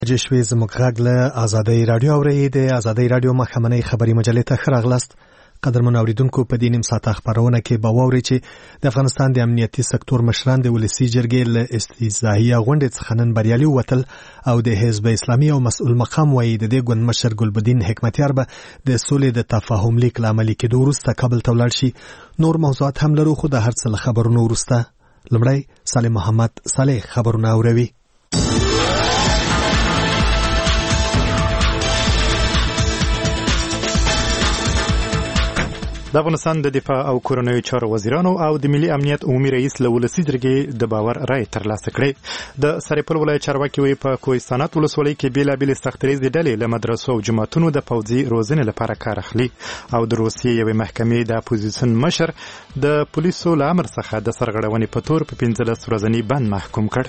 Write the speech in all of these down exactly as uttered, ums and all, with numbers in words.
جشوي زموږ غږ له آزادۍ رادیو اورئ د آزادۍ رادیو مخامنۍ خبري مجلې ته ښه راغلاست. قدرمن اوریدونکو، په دې نیم ساعته خبرونه کې به واورئ چې د افغانستان د امنیتي سکتور مشران د ولسي جرګې له استثنایي غونډې څخه نن بریالي ووتل او د حزب اسلامي او مسؤل مقام وایي د دې ګوند مشر ګلبدین حکمتیار به د سولې د تفاهم لیک له عملي کېدو وروسته کابل ته ولاړ شي. نور موضوعات هم لرو، خو د هر څه له خبرونو وروسته لومړی صالح محمد صالح خبرونه اوروي. د افغانستان د دفاع او کورنیو چارو وزیرانو او د ملي امنیت عمومي رئیس له ولسي جرګې د باور رای ترلاسه کړې. د سرپل ولایت چارواکي وایي په کوهستانات ولسوالۍ کې بېلابېلې سختدریځې ډلې له مدرسو او جوماتونو د پوځي روزنې لپاره کار اخلي او د روسیې یوې محکمې د اپوزیسیون مشر د پولیسو له امر څخه د سرغړونې په تور په پنځلس ورځني بند محکوم کړ.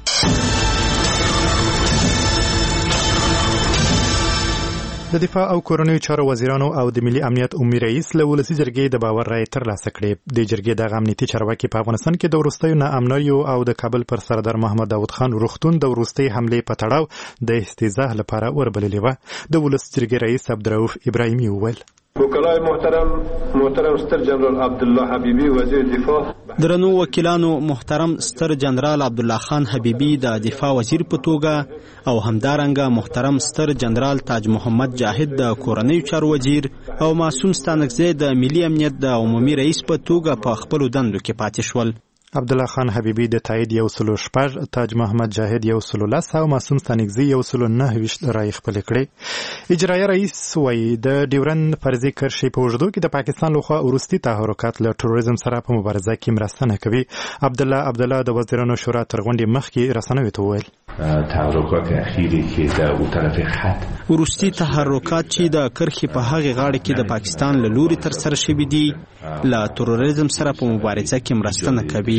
د دفاع او کورنیو چارو وزیرانو او د ملي امنیت عمومي رئیس له ولسي جرګې د باور رای ترلاسه کړې. د جرګې دغه امنیتي چارواکي په افغانستان کې د وروستیو ناامنیو او د کابل پر سردار محمد داود خان روغتون د وروستۍ حملې په تړاو د استیضاح لپاره وربللې وه. د ولسي جرګې رئیس عبدالرؤف ابراهیمي وویل: وکلای محترم محترم ستر جنرال عبدالله حبیبی وزیر دفاع، درنو وکیلانو محترم ستر جنرال عبدالله خان حبیبی د دفاع وزیر په توګه او همدارنګه محترم ستر جنرال تاج محمد جاهد د کورنیو چارو وزیر او معصوم ستانکزی د ملي امنیت د عمومي رئیس په توګه په خپلو دندو کې پاتې شول. عبدالله خان حبیبی د تایید یو سلو شپږ، تاج محمد جاهد یو سلو لس او معصوم ستانکزی یو سلو نهه ویشت رایې خپلې کړې. اجرایه رئیس وایي د ډیورند فرضي کرښې په اوږدو کې د پاکستان لخوا وروستي تحرکات له تروریزم سره په مبارزه کې مرسته نه کوي. عبدالله عبدالله د وزیرانو شورا تر غونډې مخکې رسنیو ته وویل: تحرکات اخیری که در اون طرف خط وروستي تحرکات چې د کرښې په هغې غاړې کې د پاکستان له لوري ترسره شوي دي له تروریزم سره په مبارزه کې مرسته نه کوي.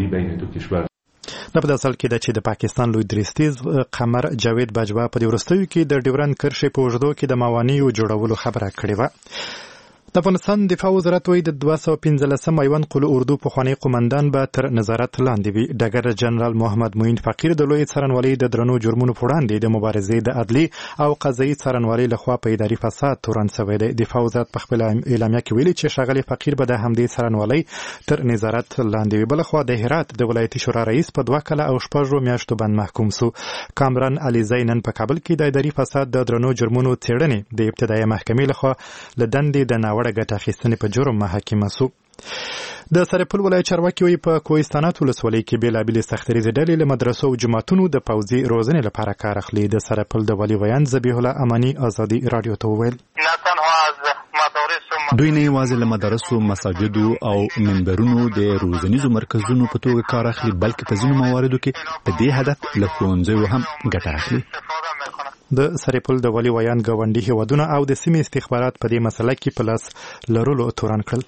دا په داسې حال کې ده چې د پاکستان لوی درستیز قمر جاوید باجوا په دې وروستیو کې د ډیورند کرښې په اوږدو کې د موانعو جوړولو خبره کړې وه. د افغانستان دفاع وزارت وایي د دوه سوه پنځلسم میوند قلو اردو پخوانی قومندان به تر نظارت لاندې وي. ډګر جنرال محمد معین فقیر د لوی څارنوالۍ د درنو جرمونو په وړاندې د مبارزې د عدلي او قضایي څارنوالۍ لخوا په اداري فساد تورن شوی دی. دفاع وزارت په خپله اعلامیه کې ویلي چې ښاغلی فقیر به د همدې څارنوالۍ تر نظارت لاندې وي. بلخوا د هرات د ولایتي شورا رئیس په دوه کاله او شپږو میاشتو بند محکوم سو. کامران علیزی نن په کابل کې د اداري فساد د درنو جرمونو څېړنې د ابتدایي محکمې لخوا له دندې د ناوړه ګټه اخیستنې په جرم محاکمه سو. د سرپل ولایت چارواکي وایي په کوهستانات ولسوالۍ کې بېلابېلې سختدریځې ډلې له مدرسو او جوماتونو د پوځي روزنې لپاره کار اخلي. د سرپل د والي ویان ذبیح الله اماني ازادي رادیو ته وویل: دوی نه یوازې له مدرسو، مساجدو او منبرونو د روزنیزو مرکزونو په توګه کار اخلي، بلکې په ځینو مواردو کې په دې هدف له ښوونځیو هم ګټه اخلي. د سرپل د والي ویان ګاونډي هیوادونه او د سیمې استخبارات په دې مسله کې په لاس لرلو تورن کړل.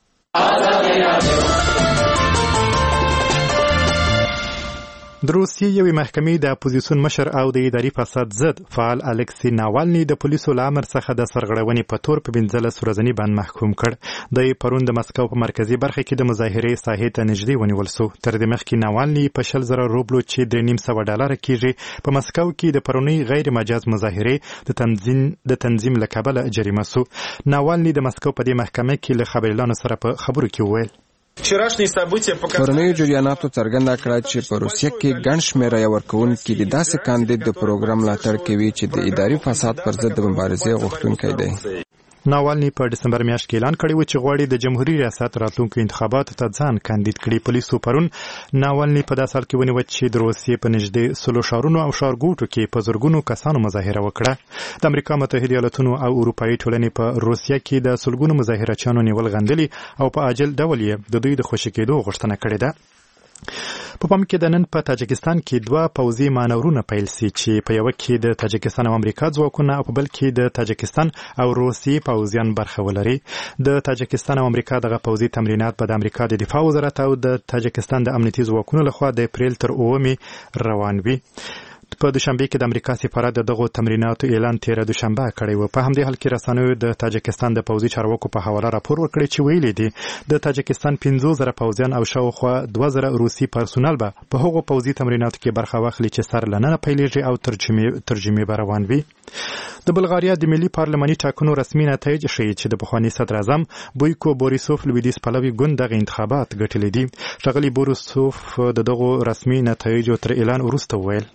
د روسیې یوې محکمې د اپوزیسیون مشر او د اداري فساد ضد فعال الکسی ناوالني د پولیسو له امر څخه د سرغړونې په تور په پنځلس ورځني بند محکوم کړ. د پرون د مسکو په مرکزي برخه کې د مظاهرې ساحې ته نږدې ونیول سو. تر دې مخکې ناوالني په شل زره روبلو چې د نیم سوه ډالره کېږي په مسکو کې د پرونۍ غیر مجاز مظاهرې د تنظیم د تنظیم له کبله جریمه سو. ناوالني د مسکو په دې محکمه کې له خبریالانو سره په خبرو کې وویل: پرونیو جریاناتو څرګنده کړه چې په روسیه کې ګڼ شمېره یې ورکوونکي د داسې کاندید د پروګرام ملاتړ کوي چې د اداري فساد پر ضد د مبارزې غوښتونکی دی. ناوالني په ډسمبر میاشت کې اعلان کړی و چې غواړي د جمهوریت ریاست راتلونکو انتخاباتو ته ځان کاندید کړي. پولیسو پرون ناوالني په داسې حال کې ونیوه چې د روسیې په نږدې سلو ښارونو او ښارګوټو کې په زرګونو کسانو مظاهره وکړه. د امریکا متحده ایالتونو او اروپایي ټولنې په روسیه کې د سلګونو مظاهرچیانو نیول غندلي او په عاجل ډول یې د دوی د خوشي کېدو غوښتنه کړې ده. په پام کې د نن په تاجکستان کې دوه پوځي مانورونه پیل سي چې په یو کې د تاجکستان او امریکا ځواکونه او په بل کې د تاجکستان او روسیې پوځیان برخه ولري. د تاجکستان او امریکا دغه پوځي تمرینات په د امریکا د دفاع وزارت او د تاجکستان د امنیتي ځواکونو لخوا د اپریل تر اوومې روان وي. په دوشنبه کې د امریکا سفارت دغه تمریناتو اعلان تیر دوشنبه کړی و. په همدې حال کې رسنیو د تاجکستان د پوځي چارواکو په حواله راپور ورکړی چې ویلي دي د تاجکستان پنځه زره پوځیان او شاوخوا دوه زره روسي پرسونل به په هغو پوځي تمریناتو کې برخه واخلي چې سر لننه پیلېږي او ترجمه ترجمه به روان وي. د بلغاریا د ملي پارلماني ټاکنو رسمي نتایج ښیي چې د پخواني صدر اعظم بویکو بوریسوف لویدیز پلوي ګوند دغه انتخابات ګټلي دي. ښاغلي بوریسوف د دغو رسمي نتایجو تر اعلان وروسته وویل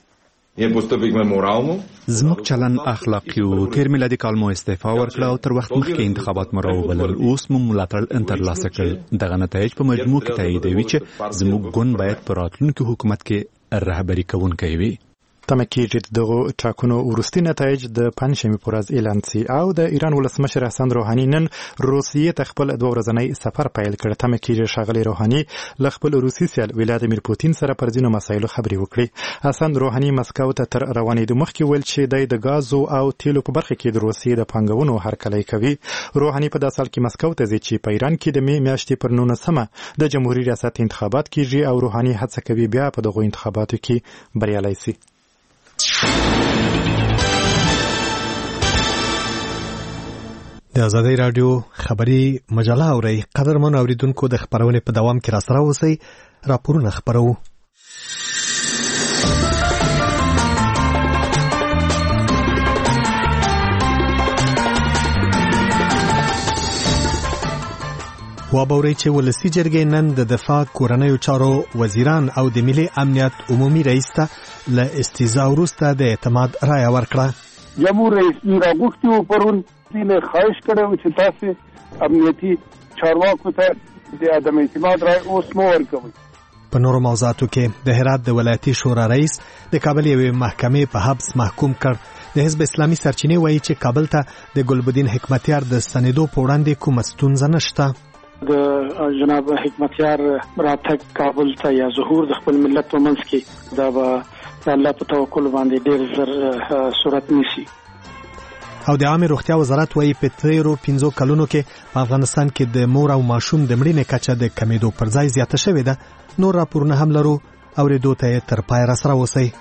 زموږ چلن اخلاقي او تیر میلادي کال مو استعفا ورکړه او تر وخت مخکې انتخابات مو راوبلل. اوس مو ملاتړ ترلاسه کړ. دغه نتایج په مجموع کې تاییدوي چې زموږ ګوند باید په راتلونکي حکومت کې رهبري کوونکی وي. تمه کېږي چې دغه ټاکنو وروستي نتایج د پنجشنبې په ورځ اعلان شي. او د ایران ولسمشر حسن روحاني نن روسیې ته خپل دوه ورځنی سفر پیل کړ. تمه کېږي ښاغلي روحاني له خپل روسي سیال ولادیمیر پوتین سره پر ځینو مسایلو خبرې وکړي. حسن روحاني مسکو ته تر روانېدو مخکې ویل چې د ګازو او تیلو په برخه کې د روسیې د پانګونو هرکلی کوي. روحاني په داسې حال کې مسکو ته ځي چې په ایران کې د می میاشتې پر نولسمه د جمهوریت ریاست انتخابات کېږي او روحاني هڅه کوي بیا په دغو انتخاباتو کې بریالی شي. د آزادۍ راډیو خبري مجله اورئ. قدرمن اوریدونکو د خبرونې په دوام کې راسره اوسئ. راپورونه خبرو. وابورئ چې ولسي جرګې نن د دفاع کورنیو چارو وزیران او د ملي امنیت عمومي رئیس ته له استیضاح وروسته د اعتماد رایه ورکړه. جمهور رئیس راغوښتي و پرون نه خواهش کړو چې تاسو امنیتي چارواکو ته د عدم اعتماد رایه اوس مو ورکوي. په نورو موضوعاتو کې د هرات د ولایتي شورا رئیس د کابل یوې محکمې په حبس محکوم کړ. د حزب اسلامي سرچینې وایي چې کابل ته د ګلبدین حکمتیار د ستنېدو په وړاندې کومه ستونزه نشته. د جناب حکمتیار راتګ کابل ته یا ظهور د خپل ملت په منځ کې دا به الله په توکل باندې ډېر زر صورت نیسي. او د عامه روغتیا وزارت وایي په تیرو پنځو کلونو کې په افغانستان کې د مور او ماشوم د مړینې کچه د کمیدو پر ځای زیاته شوې ده. نور راپورونه هم لرو. اورېدو ته تر پای راسره اوسئ.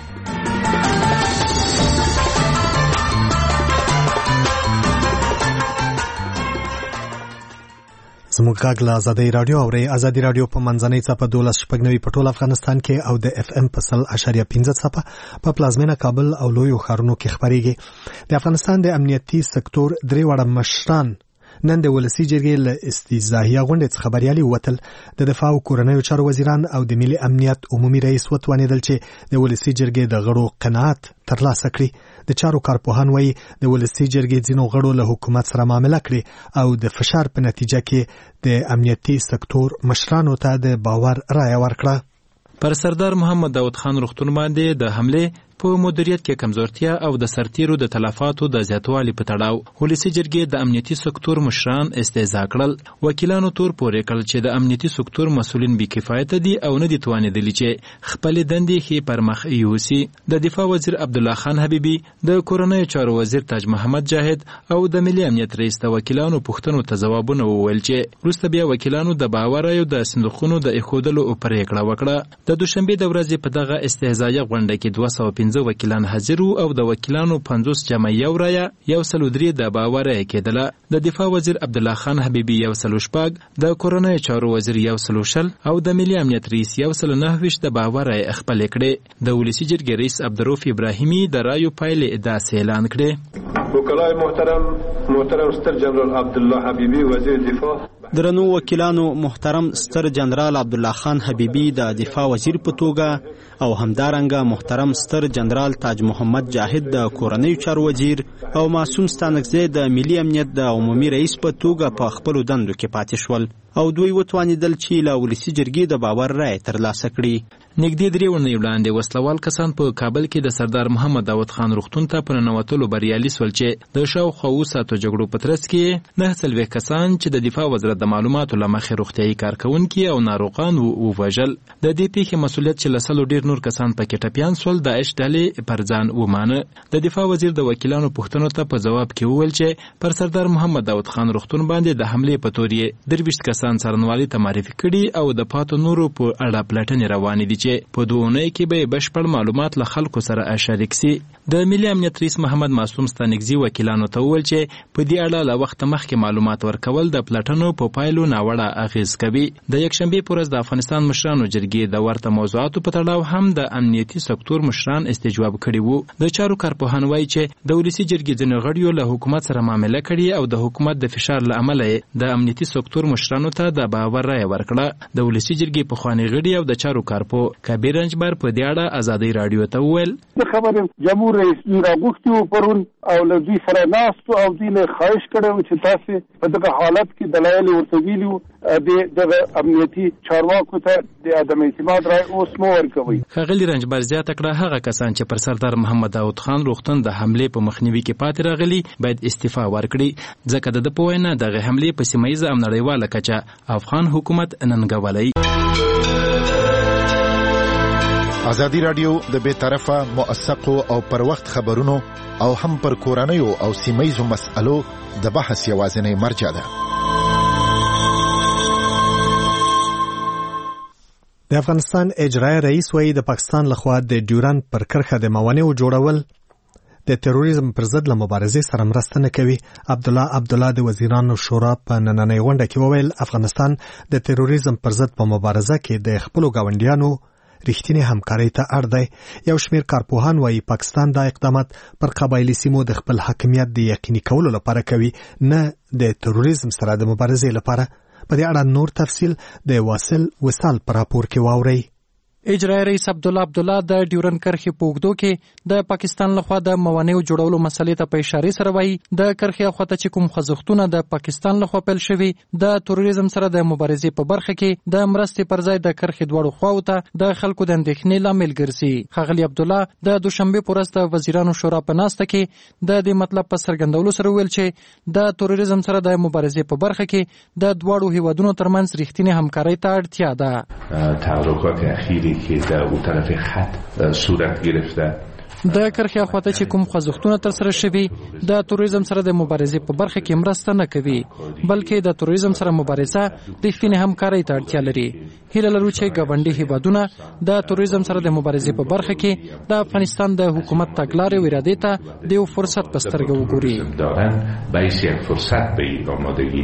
زموږ غږ له آزادۍ راډیو اورئ. آزادۍ راډیو په منځنۍ څپه دولس شپږ نوي په ټول افغانستان کې او د اف ام په سل اشاریه پنځه څپه په پلازمینه کابل او لویو ښارونو کې خپرېږي. د افغانستان د امنیتي سکتور درې واړه مشران نن د ولسي جرګې له استیضاحیه غونډې څخه بریالي ووتل. د دفاع او کورنیو چارو وزیران او د ملي امنیت عمومي رئیس وتوانېدل چې د ولسي جرګې د غړو قناعت ترلاسه کړي. د چارو کارپوهان وایي د ولسي جرګې ځینو غړو له حکومت سره معامله کړې او د فشار په نتیجه کې د امنیتي سکتور مشرانو ته د باور رایه ورکړه. پر سردار محمد داود خان روغتون باندې د حملې په مدیریت کې کمزورتیا او د سرتیرو د تلفاتو د زیاتوالي په تړاو ولسي جرګې د امنیتي سکتور مشران استهزاء کړل. وکیلانو تور پورې کړل چې د امنیتي سکتور مسؤلین بې کفایته دي او نه دي توانېدلي چې خپلې دندې ښې پر مخ یوسي. د دفاع وزیر عبدالله خان حبیبي، د کورنیو چارو وزیر تاج محمد جاهد او د ملي امنیت رئیس د وکیلانو پوښتنو ته ځوابونه وویل چې وروسته بیا وکیلانو د باور او د صندوقونو د ایښودلو پرېکړه وکړه. د دوشنبې د ورځې په دغه استهزائیه غونډه کې دوه سوه پنځه وکیلان حاضر وو او د وکیلانو پنځوس جمع یو رایه یو سل او درې د باور رایه کېدله. د دفاع وزیر عبدالله خان حبیبي یو سل او شپږ، د کورنیو چارو وزیر یو سل او شل او د ملي امنیت رئیس یو سل او نهه ویشت د باور رایه خپلې کړې. د ولسي جرګې رئیس عبدالرؤف ابراهیمي د رایو پایلې داسې اعلان کړې. وکلای محترم محترم ستر جنرال عبدالله حبیبي وزیر دفاع، درنو وکیلانو محترم ستر جنرال عبدالله خان حبیبي د دفاع وزیر په توګه او همدارنګه محترم ستر جنرال تاج محمد جاهد د کورنیو چارو وزیر او معصوم ستانکزی د ملي امنیت د عمومي رئیس په توګه په خپلو دندو کې پاتې شول او دوی وتوانېدل چې له ولسي جرګې د باور رایې ترلاسه کړي. نږدې درې اونۍ وړاندې وسلوال کسان په کابل کې د سردار محمد داود خان روغتون ته په ننوتلو بریالي سول چې د شاوخوا اووه ساعتو جګړو په ترڅ کې نهه څلوېښت کسان چې د دفاع وزارت د معلوماتو له مخې روغتیايي کارکونکي او ناروغان ووژل. د دې پیښې مسؤلیت چې له سلو ډېر نور کسان پکې ټپیان سول د اش ډلې پر ځان ومانه. د دفاع وزیر د وکیلانو پوښتنو ته په ځواب کې وویل چې پر سردار محمد داود خان روغتون باندې د حملې په تور یې درویشت کسان څارنوالي ته معرفي کړي او د پاتو نورو په اړه پلټنې روانې دي چې په دوه اونۍ کې به بشپړ معلومات له خلکو سره شریک سي. د ملي امنیت رئیس محمد معصوم ستانکزي وکیلانو ته وویل چې په دې اړه له وخت مخکې معلومات ورکول د پلټنو په پایلو ناوړه اغیز کوي. د یکشنبې په ورځ د افغانستان مشرانو جرګې د ورته موضوعاتو په تړاو هم د امنیتي سکتور مشران استجواب کړي وو. د چارو کارپوهان وایي چې د ولسي جرګې ځینې غړیو له حکومت سره معامله کړې او د حکومت د فشار له امله د امنیتي سکتور مشرانو ته د باور رایه ورکړه. د ولسي جرګې پخواني غړي او د چارو کارپو کبیر رنجبر په دې اړه ازادي رادیو ته وویل خبره جمهور رئیس راغوښتي و پرون او له دوی سره ناستو او دوی له خواهش کړی چې تاسې په دغه حالت کې دلایل ورته ویلي وو د دغه امنیتي چارواکو ته د عدم اعتماد رای اوس مه ورکوئ. ښاغلي رنجبر زیاته کړه هغه کسان چې پر سردار محمد داود خان روغتون د حملې په مخنیوي کې پاتې راغلي باید استعفا ورکړي ځکه د ده په وینا دغه حملې په سیمه ییزه او نړیواله کچه افغان حکومت ننګولی. ازادي راډیو د بې طرفه موثقو او پر وخت خبرونو او هم پر کورنیو او سیمه‌ییزو مسألو د بحث یوازینی مرجع ده. د افغانستان اجرایي رئیس وایي د پاکستان لخوا د ډیورند پر کرښه د موانعو جوړول د تروریزم پر ضد له مبارزې سره مرسته نه کوي. عبدالله عبدالله د وزیرانو شورا په نننۍ غونډه کې وویل افغانستان د تروریزم پر ضد په مبارزه کې د خپلو ګاونډیانو رښتینی همکارۍ ته اړ دی. یو شمېر کارپوهان وایي پاکستان دا اقدامات پر قبایلي سیمو د خپل حاکمیت د یقیني کولو لپاره کوي نه د تروریزم سره د مبارزې لپاره. په دې اړه نور تفصیل د واصل وصال پر راپور کې واورئ. اجرایي رئیس عبدالله عبدالله د ډیورند کرښې په اوږدو کې د پاکستان لخوا د موانعو جوړولو مسلې ته په اشارې سره وایي د کرښې اخواته چې کوم خوځښتونه د پاکستان لخوا پیل شوي د تروریزم سره د مبارزې په برخه کې د مرستې پر ځای د کرښې دواړو خواو ته د خلکو د اندېښنې لامل ګرځي. ښاغلي عبدالله د دوشنبې په ورځ د وزیرانو شورا په ناسته کې د دې مطلب په څرګندولو سره وویل چې د تروریزم سره د مبارزې په برخه کې د دواړو هیوادونو ترمنځ رښتینې همکارۍ ته اړتیا ده. تحرکات اخیری که در اون طرف خط صورت گرفته د کرښې اخواته چې کوم خوځښتونه ترسره شوي د تروریزم سره د مبارزې په برخه کې مرسته نه کوي بلکې د تروریزم سره مبارزه رښتینې همکارۍ ته اړتیا لري. هیله لرو چې ګاونډي هیوادونه د تروریزم سره د مبارزې په برخه کې د افغانستان د حکومت تګلارې او ارادې ته د یو فرصت په سترګه وګوري. دارن بایس یک فرصت به این آمادگی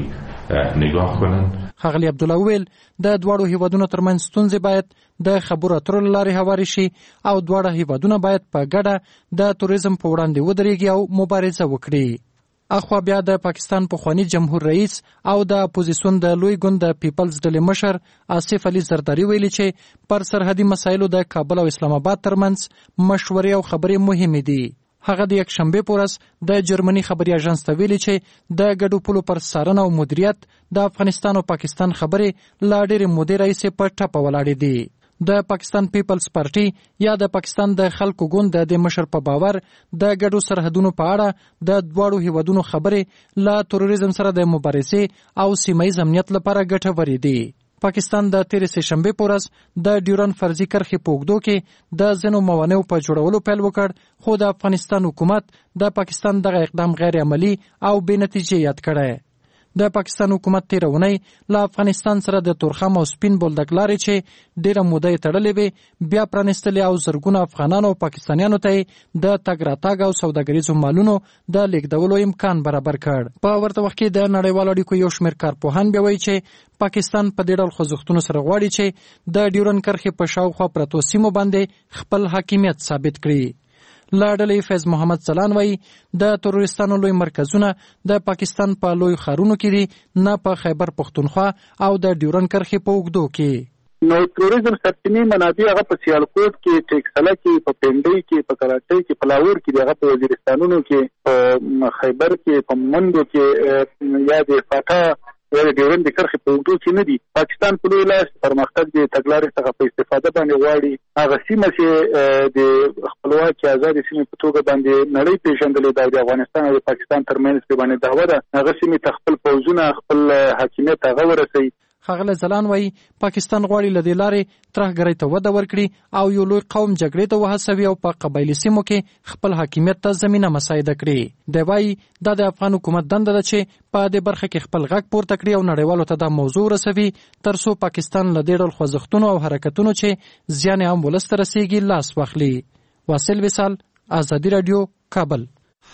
نگاه کنن. ښاغلي عبدالله وویل د دواړو هیوادونو ترمنځ ستونزې باید د خبرو اترو له لارې هوارې شي او دواړه هیوادونه باید په ګډه د تروریزم په وړاندې ودرېږي او مبارزه وکړي. اخوا بیا د پاکستان پخوانی جمهور رئیس او د اپوزیسیون د لوی ګوند د پیپلز ډلې مشر آصف علي زرداری ویلي چې پر سرحدي مسایلو د کابل او اسلام آباد ترمنځ مشورې او خبرې مهمې دي. هغه د یکشنبې په ورځ د جرمني خبري اژانس ته ویلي چې د ګډو پولو پر څارنه او مدیریت د افغانستان او پاکستان خبرې لا ډېرې مودې راهیسې په ټپه ولاړې دي. د پاکستان پیپلز پارټي یا د پاکستان د خلکو ګوند د مشر په باور د ګډو سرحدونو په اړه د دواړو هیوادونو خبرې لا تروریزم سره د مبارزې او سیمه ییز امنیت لپاره ګټورې دي. پاکستان د تیرې سه شنبې په ورځ د ډیورند فرضي کرښې په اوږدو کې د ځینو موانعو په جوړولو پیل وکړ خو د افغانستان حکومت د پاکستان دغه اقدام غیر عملي او بې نتیجې یاد کړی. د پاکستان حکومت تیره اونۍ له افغانستان سره د تورخم او سپین بولدک لارې چې ډېره موده یې تړلې وې بیا پرانیستلې او زرګونه افغانانو او پاکستانیانو ته د تګ راتګ او سوداګریزو مالونو د لیږدولو امکان برابر کړ. په ورته وخت کې د نړیوالو اړیکو یو شمېر کارپوهان بیا وایي چې پاکستان په دې ډول خوځښتونو سره غواړي چې د ډیورند کرښې په شاوخوا پرتو سیمو باندې خپل حاکمیت ثابت کړي. لا ډلې فیض محمد ځلان وایي د تروریستانو لوی مرکزونه د پاکستان په لوی ښارونو کې دي نه په خیبر پښتونخوا او د ډیورند کرښې په اوږدو کې. نو تروریزم سرچینې منابع هغه په سیالکوټ کې، ټیکسلا کې، په پنډۍ کې، په کراچۍ کې، په لاهور کې، هغه په وزیرستانونو کې، په خیبر کې، په منډو کې یا د فاټا د ډیورند کرښې په اوږدو کې نه دي. پاکستان په لوی لاس پرمختګ د تګلارې څخه په استفاده باندې غواړي. هغه سیمه چې د خپلواکي آزادې سیمې په توګه باندې نړۍ پیژندلې ده، د افغانستان او د پاکستان ترمنځ کې باندې دعوه ده هغه سیمې ته خپل پوځونه خپل حاکمیت هغه ورسوي. ښاغلی ځلان وایي پاکستان غواړي له دې لارې ترهګرۍ ته وده ورکړي او یو لوی قوم جګړې ته وهڅوي او په قبایلي سیمو کې خپل حاکمیت ته زمینه مساعده کړي. دی وایي دا د افغان حکومت دنده ده چې په دې برخه کې خپل غږ پورته کړي او نړیوالو ته دا موضوع رسوي تر څو پاکستان له دې ډول خوځښتونو او حرکتونو چې زیان عام ولس ته رسیږي لاس واخلي. واصل وصال، آزادي رادیو، کابل.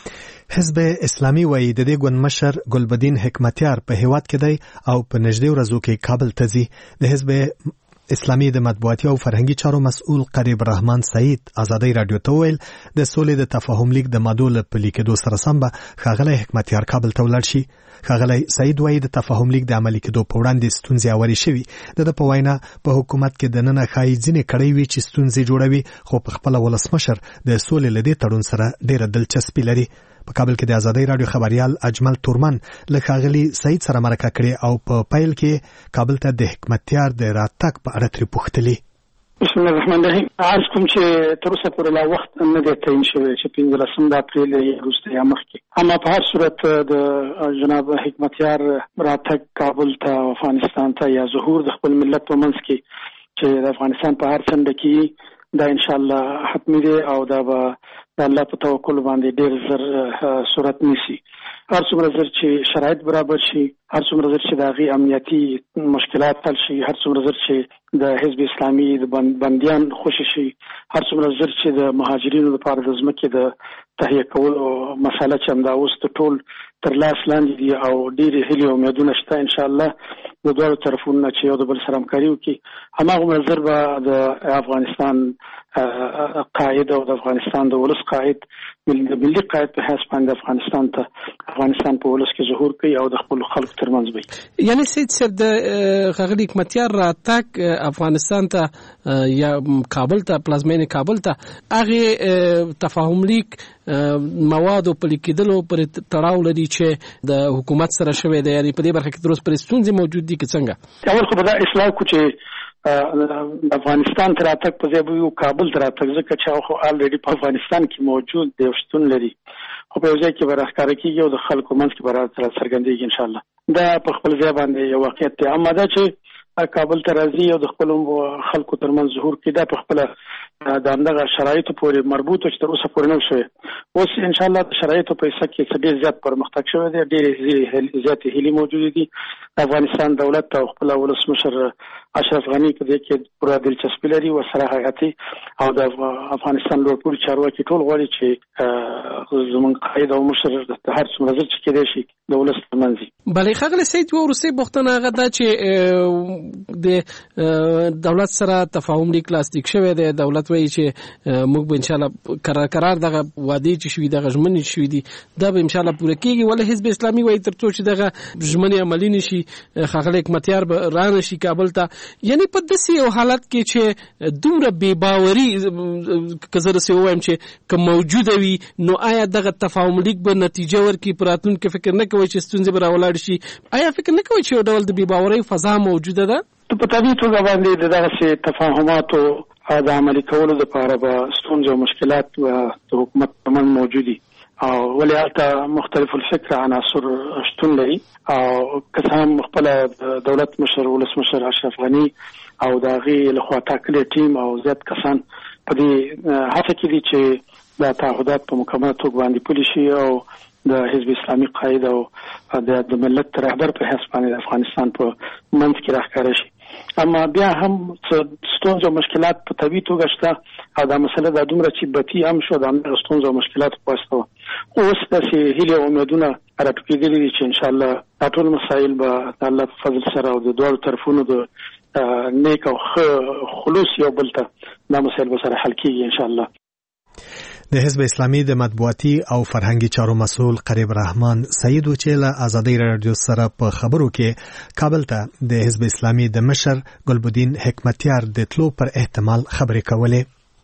حزب اسلامي وایي د دې ګوند مشر ګلبدین حکمتیار په هیواد کې دی او په نږدې ورځو کې کابل ته ځي. د حزب اسلامي د مطبوعاتي او فرهنګي چارو مسؤل قریب رحمان سعید آزادۍ رادیو ته ویل د سولې د تفاهم لیک د مادو له پلي کېدو سره سم به ښاغلی حکمتیار کابل ته ولاړ شي. ښاغلی سعید وایي د تفاهم لیک د عملي کېدو په وړاندې ستونزې هوارې شوي. د ده په وینا په حکومت کې دننه ښایي ځینې کړۍ وي چې ستونزې جوړوي، خو په خپله ولسمشر د سولې له دې تړون سره ډېره دلچسپي لري. په کابل کې د آزادۍ رادیو خبريال اجمل تورمن له ښاغلي سعید سره مرکه کړې او په پیل کې کابل ته د حکمتیار د راتګ په اړه ترې پوښتلي. بسم الله الرحمن الرحیم. عرض کوم چې تر اوسه پورې لا وخت نه دی تعیین شوی چې پنځلسم د اپریل وروسته یا مخکې، اما په هر صورت د جناب حکمتیار راتګ کابل ته افغانستان ته یا ظهور د خپل ملت په منځ کې چې د افغانستان په هر څنډه کې دا ان شاء الله حتمی دی او دا به د الله په توکل باندې ډېر زر صورت نیسي. هر څومره زر چې شرایط برابر شي، هر څومره زر چې د هغې امنیتي مشکلات حل شي، هر څومره زر چې د حزب اسلامي د بندیان خوشي شي، هر څومره زر چې د مهاجرینو لپاره د ځمکې د تهیه کولو مسله چې همدا اوس د ټول تر لاس لاندې دي او ډېرې هیلې او امیدونه شته ان شاء الله د دواړو طرفونو نه چې یو د بل سره همکاري وکړي. هماغومره زر به د افغانستان قائد او د افغانستان د ولس قائد د ملي قائد په حیث باندې افغانستان ته افغانستان په ولس کې ظهور کوي او د خپل خلکو ترمنځ وي. یعنی سید صاحب د ښاغلي حکمتیار راتګ افغانستان ته یا کابل ته پلازمینې کابل ته هغې تفاهم لیک موادو پلي کېدلو پورې تړاو لري چې د حکومت سره شوی دی، یعنې په دې برخه کې تر اوسه پورې ستونزې موجود دي که څنګه؟ اول خو به دا اصلاح کړو چې افغانستان ته راتګ په ځای به وي کابل ته راتګ، ځکه چې هغه خو الریډي په افغانستان کې موجود دی او شتون لري، خو په یو ځای کې به راښکاره کېږي او د خلکو منځ کې به راڅرګندېږي انشاءالله. دا په خپل ځای باندې یو واقعیت دی. اما دا چې کابل ته راځي او د خپلو خلکو ترمنځ ظهور کړي دا په خپله د همدغه شرایطو پورې مربوط چې تر اوسه پورې نه شوی. اوس انشاءالله د شرایطو په حصه کې څه ډېر زیات پرمختګ شوی دی، ډېرې زیاتې هیلې موجودې دي. د افغانستان دولت او خپل ولسمشر اشرف غني په دې کې پوره دلچسپي لري او سره حیاتي او د افغانستان لوړپوړي چارواکي ټول غواړي چې زموږ قائد او مشر د هر څومره زر چې کېدای شي د ولس ترمنځ وي. بلې ښاغلی سعید یوه وروستۍ پوښتنه هغه ده چې د دولت سره تفاهم لیک لاسلیک شوی دی، دولت وایي چې موږ به انشاءالله قرار قرار دغه وعدې چې شوي دغه ژمنې شوي دي دا به انشاءالله پوره کېږي، ولې حزب اسلامي وایي تر څو چې دغه ژمنې عملي نه شي ښاغلی حکمتیار به رانه شي کابل ته. یعنی په داسې یو حالت کې چې دومره بې باوري که زه داسې ووایم چې که موجوده وي نو آیا دغه تفاهم لیک به نتیجه ورکړي؟ په راتلونکي فکر نه کوئ چې ستونزې به راولاړ شي؟ آیا فکر نه کوئ چې یو ډول د بې باورۍ فضا موجوده ده؟ په طبیعي توګه باندې د دغسې تفاهماتو د عملي کولو دپاره به ستونزې او مشکلات د حکومت په منځ موجود دي او ولې هلته مختلف الفکر عناصر شتون لري او که څه هم خپله دولت مشر ولسمشر اشرف غني او د هغې لخوا ټاکلی ټیم او زیات کسان په دې هڅه کې دي چې دا تعهدات په مکمله توګه باندې پلي شي او د حزب اسلامي قائد او د ملت رهبر په حیث باندې د افغانستان په منځ کې راښکاره شي. اما بیا هم ستونزې او مشکلات په طبیعي توګه شته او دا مسله دا دومره چې بتي هم شو د همدغه ستونزو او مشکلاتو په واسطه وه. اوس داسې هیلې او امیدونه راټوکېدلي دي چې انشاءالله دا ټول مسایل به د الله په فضل سره او د دواړو طرفونو د نیک او ښه خلوص یو بل ته دا مسایل به سره حل کېږي انشاءالله. د حزب اسلامي د مطبوعاتي او فرهنګي چارو مسؤل قریب رحمان سعید و چې له آزادۍ رادیو سره په خبرو کې کابل ته د حزب اسلامي د مشر ګلبدین حکمتیار د تلو پر احتمال خبرې کولې.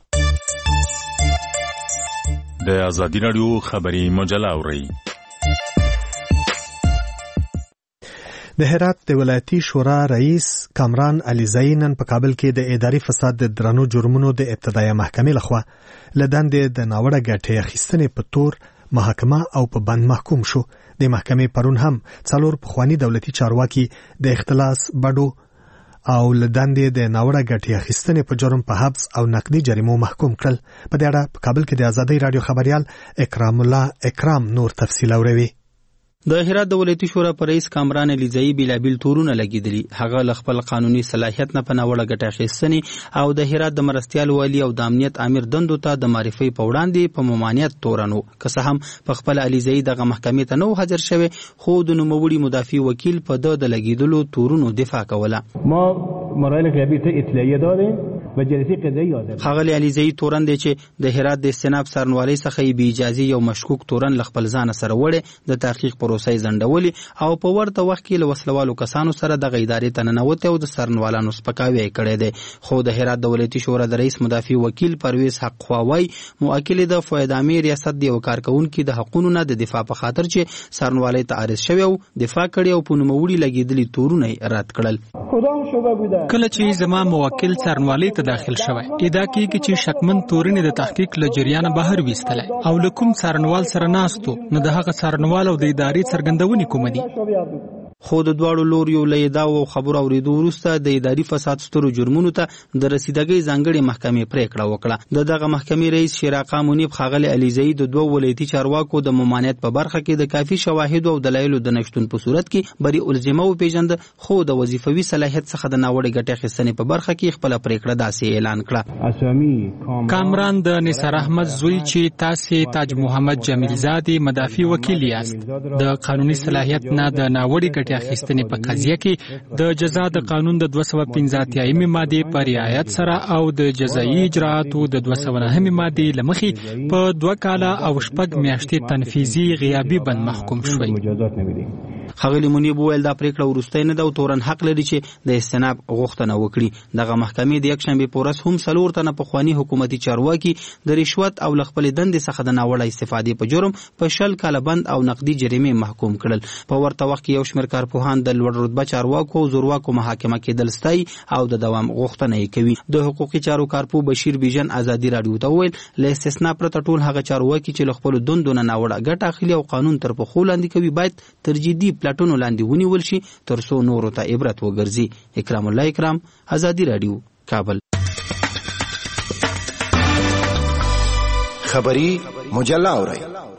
د آزادۍ رادیو خبري مجله اورئ. د هرات د ولایتي شورا رئیس کامران علیزئی نن په کابل کې د اداري فساد د درنو جرمونو د ابتدایي محکمې لخوا له دندې د ناوړه ګټې اخیستنې په تور محاکمه او په بند محکوم شو. د محکمې پرون هم څلور پخواني دولتي چارواکي د اختلاس بډو او له دندې د ناوړه ګټې اخیستنې په جرم په حبس او نقدي جریمو محکوم کړل. په دې اړه په کابل کې د ازادۍ رادیو خبريال اکرام الله اکرام نور تفصیل اوري. د هرات د ولایتي شورا پر رئیس کامران علیزئی بیلابیل تورونه لګیدلی. هغه ل خپل قانوني صلاحیت نه په ناوړه ګټه اخیستنې او د هرات د مرستیال والی او د امنیت امیر دندو ته د معرفي په وړاندې په ممانعت تورنو. که څه هم په خپل علیزئی دغه محکمې ته نو حاضر شوی، خو د نوموړي مدافع وکیل په د د لګیدلو تورونو دفاع کوله. ما مراحل غیابی ته اطلاعیه دادیم و جلسه قضایی حاضر. خغلی علیزئی تورن دی چې د هرات د استناب سرنوالي څخه بی اجازه یو مشکوک تورن لخپل ځان سره وړي د تحقیق پروسې زندولي او په ورته وخت کې له وسلوالو کسانو سره د غیدارې تننوت او د سرنوالانو سپکاوی کړي دي. خو د هرات د ولایتي شورا د رئیس مدافع وکیل پرویز حق خواوی موکل د فواد امیر ریاست دی او کارکونکو د حقوقو نه د دفاع په خاطر چې سرنوالي تعرض شوی او دفاع کړي او په نوموړي لګیدلي تورونه رد کړل. کله چې زما موکل سرنوالي ته داخل شوی، ادعا کیږي چې شکمن تورنې د تحقیق له جریان بهر ویستله او لکم سرنوال سره ناستو نه د هغه سرنوال او د ادارې څرګندونې کوم دي. خو د دواړو لوریو له ادعاو او خبرو اوریدو وروسته د اداري فساد سترو جرمونو ته د رسیدګۍ ځانګړې محکمې پریکړه وکړه. د دغه محکمې رئیس شیراقا منیب خاغلی علیزئی د دوه ولایتي چارواکو د ممانعت په برخه کې د کافي شواهد او دلایلو د نشټون په صورت کې بری الزامه او پیژند، خو د وظیفوي صلاحیت څخه د ناوړه ګټې اخیستنې په برخه کې خپل پریکړه داسې اعلان کړه. کامران د نثار احمد زوی چې تاسې تاج محمد جمیل زادی مدافع وکیل یاست، د قانوني صلاحیت نه د ناوړه ګټې اخیستنې په قضیه کې د جزا د قانون د دوه سوه پنځه اتیایمې مادې په رعایت سره او د جزایي اجرااتو د دوه سوه نهمې مادې له مخې په دوه کاله او شپږ میاشتې تنفیذي غیابي بند محکوم شوی. خغلی منیب ویل دا پریکړه وروستۍ نه ده او تورن حق لري چې د استناب غوښتنه وکړي. دغه محکمې د یکشنبې په ورځ هم څلور تنه پخواني حکومتي چارواکي د رشوت او له خپلې دندې څخه د ناوړه استفادې په جرم په شل کاله بند او نقدي جریمې محکوم کړل. په ورته وخت کې یو شمېر کارپوهان د لوړ رتبه چارواکو او زورواکو محاکمه کېدل ستایي او د دوام غوښتنه یې کوي. د حقوقي چارو کارپو بشیر بیژن ازادي راډیو ته وویل له استثنا پرته ټول هغه چارواکي چې له خپلو دندو نه ناوړه ګټه اخلي او قانون تر پښو لاندې کوي باید تر جدي پلاټونو لاندې ونیول شي تر څو نورو ته عبرت وګرځي. اکرام الله اکرام، ازادي راډیو، کابل. خبری مجله اورئ.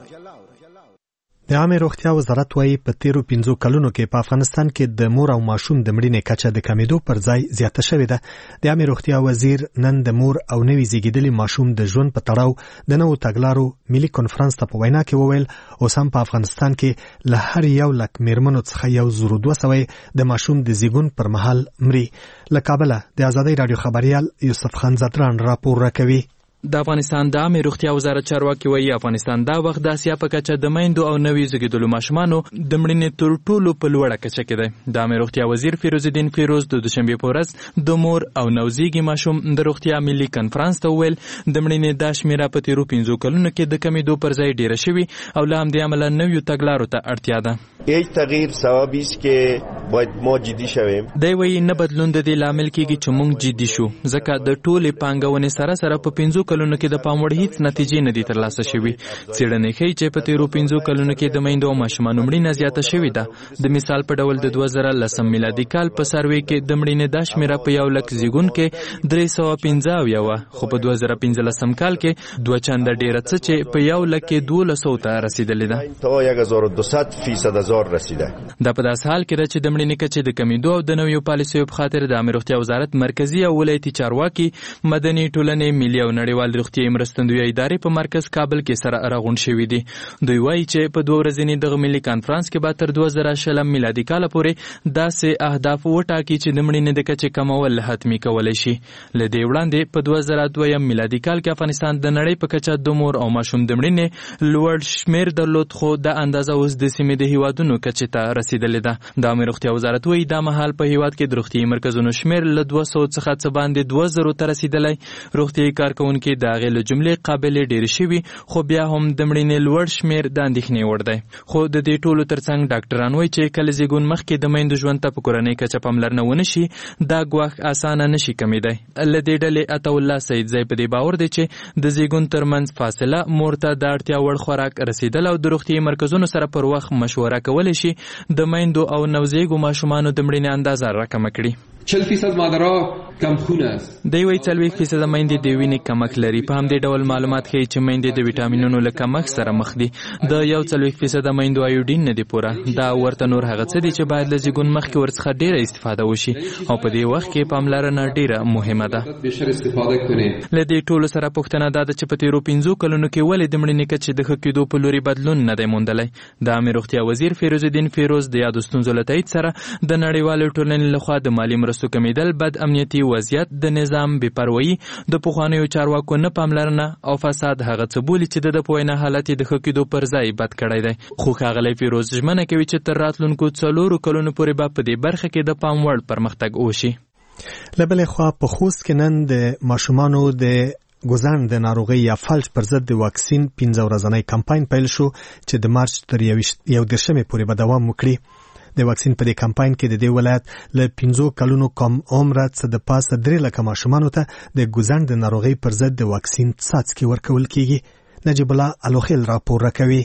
د عامه روغتیا وزارت وايي په تیرو پنځو کلونو کې په افغانستان کې د مور او ماشوم د مړینې کچه د کمیدو پر ځای زیاته شوې ده. د عامه روغتیا وزیر نن د مور او نوي زیږیدلي ماشوم د ژوند په تړاو د نوو تګلارو ملي کنفرانس ته په وینا کې وویل اوس هم په افغانستان کې له هر یو لک میرمنو څخه یو زر دوه سوه د ماشوم د زیږون پر مهال مري. له کابله د ازادۍ راډیو خبريال یوسف خان زدران راپور راکوي. د افغانستان د عامه روغتیا وزارت چارواکي وایي افغانستان دا وخت د اسیا په کچه د میندو او نوي زیږیدلو ماشومانو د مړینې تر ټولو په لوړه کچه کې دی. د عامه روغتیا وزیر فیروز الدین فیروز د دوشنبه په ورځ د مور او نوزیږي ماشوم د روغتیا ملي کنفرانس ته ویل د مړینې د شمیره په تیرو پنځو کلونو کې د کمیدو پر ځای ډیره شوی او له همدې امله نویو تګلارو ته اړتیا ده. یک تغییر سببی است که باید ما جدي شویم. دی وایي نه بدلون د دې لامل کېږي چې موږ جدي شو ځکه د ټولې پانګونې سره سره په پنځو کلونو کې د پام وړ هیڅ نتیجې نه دي ترلاسه شوي. څېړنې ښیي چې په تیرو پنځو کلونو کې د میندو او ماشومانو مړینه زیاته شوې ده. د مثال په ډول د دوه زره لسم میلادي کال په سروې کې د مړینې دا شمیره په یو لک زیږون کې درې سوه پنځه اویا وه، خو په دوه زره پنځلسم کال کې دوه چنده ډیره څه چې په یو لک کې دولسو ته رسیدلې ده. تا یک هزار و دویست فیصد هزار رسیده. دا په داسې حال کې ده چې د مړینې کچې د کمیدو او د نویو پالیسیو په خاطر د عامه روغتیا وزارت مرکزي او ولایتي چارواکي مدني ټولنې ملي او نړیوال روغتیايي مرستندویه ادارې په مرکز کابل کې سره راغونډ شوي دي. دوی وایي چې په دوه ورځني دغه ملي کانفرنس کې به تر دوه زره شلم میلادي کال پورې داسې اهداف وټاکي چې د مړینې د کچې کمول حتمي کولی شي. له دې وړاندې په دوه زره دویم میلادي کال کې افغانستان د نړۍ په کچه د مور او ماشوم د مړینې لوړ شمیر درلود، خو دا اندازه اوس د سیمې د هیوادونو کلونو کچې ته رسیدلې ده. د عامه روغتیا وزارت وایي دا مهال په هیواد کې د روغتیايي مرکزونو شمېر له دوه سوه څخه څه باندې دوه زرو ته رسیدلی. روغتیايي کارکوونکي د هغې له جملې قابلې ډېرې شوي، خو بیا هم د مړینې لوړ شمېر د اندېښنې وړ دی. خو د دې ټولو ترڅنګ ډاکټران وایي چې کله زیږون مخکې د میندو ژوند ته په کورنۍ کچه پاملرنه ونه شي، دا ګواښ اسانه نشي کمېدی. له دې ډلې عطاالله سیدزی په دې باور دی چې د زیږون ترمنځ فاصله مور ته د اړتیا وړ خوراک رسیدل او د روغتیايي مرکزونو سره پر وخت مشوره کولی شي د میندو او نوزیږو ماشومانو د مړینې اندازه راکمه کړي. چهل فیصد مادرها کمخون است. دی وایي څلوېښت فیصده میندې د وینې کمښت لري. په همدې ډول معلومات ښیي چې میندې د ویټامینونو له کمښت سره مخ دي. د یو څلوېښت فیصده میندو ایوډین نه دی پوره. دا ورته نور هغه څه دي چې باید له زیږون مخکې ورڅخه ډېره استفاده وشي او په دې وخت کې پاملرنه ډېره مهمه ده. له دې ټولو سره پوښتنه دا ده چې په تېرو پنځو کلونو کې ولې د مړینې کچې د ښه کېدو په لوري بدلون نه دی موندلی. د عامې روغتیا وزیر فیروز الدین فیروز د یادو ستونزو له تایید سره د نړیوالې ټولنې لخوا د مالي مرستو کمیدل، بد امنیتي وضعیت، د نظام بې پروایي، د پخوانیو چارواکو نه پاملرنه او فساد هغه څه بولي چې د ده په وینا حالت یې د ښه کېدو پر ځای بد کړی دی. خو ښاغلی فیروز ژمنه کوي چې تر راتلونکو څلورو کلونو پورې به په دې برخه کې د پام وړ پرمختګ وشي. له بلې خوا په خوست کې نن د ماشومانو د ګوزن د ناروغۍ یا فلج پر ضد د واکسین پنځه ورځنی کمپاین پیل شو چې د مارچ تر یو دېرشمې پورې به دوام وکړي. د واکسین په دې کمپاین کې د دې ولایت له پنځو کلونو کم عمره څه د پاسه درې لکه ماشومانو ته د ګوزن د ناروغۍ پر ضد د واکسین څاڅکي ورکول کیږي. نجیب الله الوخیل راپور راکوي.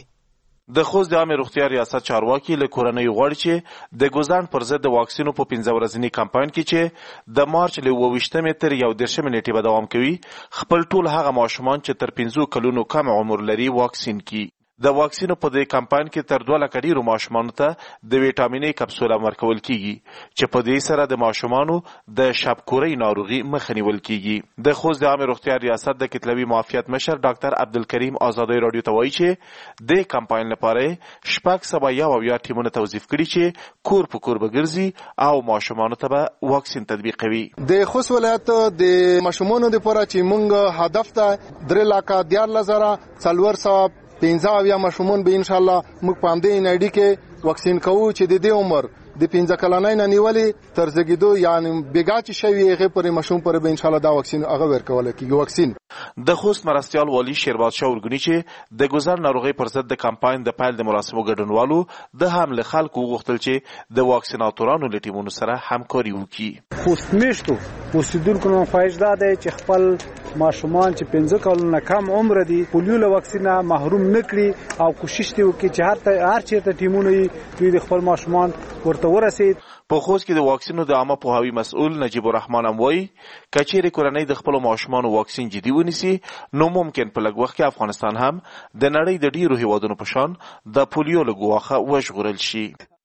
د خوست د عامه روغتیا ریاست چارواکي له کورنۍ غواړي چې د ګوزن پر ضد د واکسینو په پنځه ورځني کمپاین کې چې د مارچ له اووه ویشتمې تر یو دېرشمې نیټې به دوام کوي، خپل ټول هغه ماشومان چې تر پنځو کلونو کم عمر لري واکسین کړي. د واکسینو په دې کمپاین کې تر دوه لکه ډیرو ماشومانو ته د ویټامیني کپسوله ورکول کیږي چې په دې سره د ماشومانو د شبکورۍ ناروغي مخه نیول کیږي. د خوست د عامه روغتیا ریاست د کتلوي معافیت مشر ډاکټر عبدالکریم آزادی رادیو ته وایي چې د کمپاین لپاره شپږ سوه یو اویا ټیمونه توظیف کړي چې کور په کور به ګرځي او ماشومانو ته به واکسین تطبیق کوي. د خوست ولایت د ماشومانو لپاره چې موږ هدف ته درې لکه دیارلس زره څلور سوه پنځه اویا ماشومان به ان شاء الله موږ په همدې انایډي کې واکسین کوو چې د دې عمر د پنځه کلنۍ نه نیولې تر زیږېدو یعنی بېګا چې شوي هغې پورې ماشوم پورې به انشاءالله دا واکسین هغه ورکولی کېږي. واکسین د خوست مرستیال والي شیربادشاه اورګوني چې د ګذر ناروغۍ پر ضد د کمپاین د پیل د مراسمو ګډونوالو د هم له خلکو وغوښتل چې د واکسیناتورانو له ټیمونو سره همکاري وکړي. خوست میشتو اوسېدونکو نه خواهش دا دی چې خپل ماشومان چې پنځه کلونو نه کم عمر دي پولیو له واکسینه محروم نه کړي او کوشش دې وکړي چې هر هر چېرته ټیمونه یې دوی د خپل ماشومان ورته ورسېد. په خوست کې د واکسینو د عامه پوهاوي مسؤل نجیب الرحمن هم وایي که چیرې کورنۍ د خپلو ماشومانو واکسین جدي ونیسي نو ممکن په لږ وخت کې افغانستان هم د نړۍ د ډیرو هیوادونو په شان د پولیو له ګواښه وژغورل شي.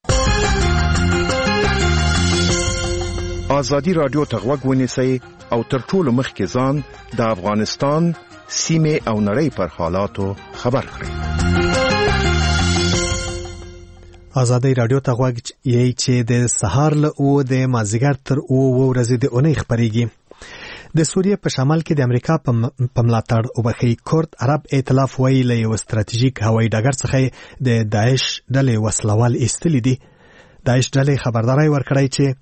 ازادي رادیو ته غوږ ونیسئ او تر ټولو مخکې ځان د افغانستان سیمې او نړۍ پر حالاتو خبر کړئ. ازادي رادیو ته غوږ یې چې د سهار له اوه د مازدیګر تر اوه ورځې د اونۍ خپرېږي. د سوریې په شمال کې د امریکا په ملاتړ وبخښئ کورد عرب ائتلاف وایي له یو ستراتیژیک هوایي ډګر څخه د داعش ډلې وسلوال ایستلي دي. داعش ډلې خبرداری ورکړی چې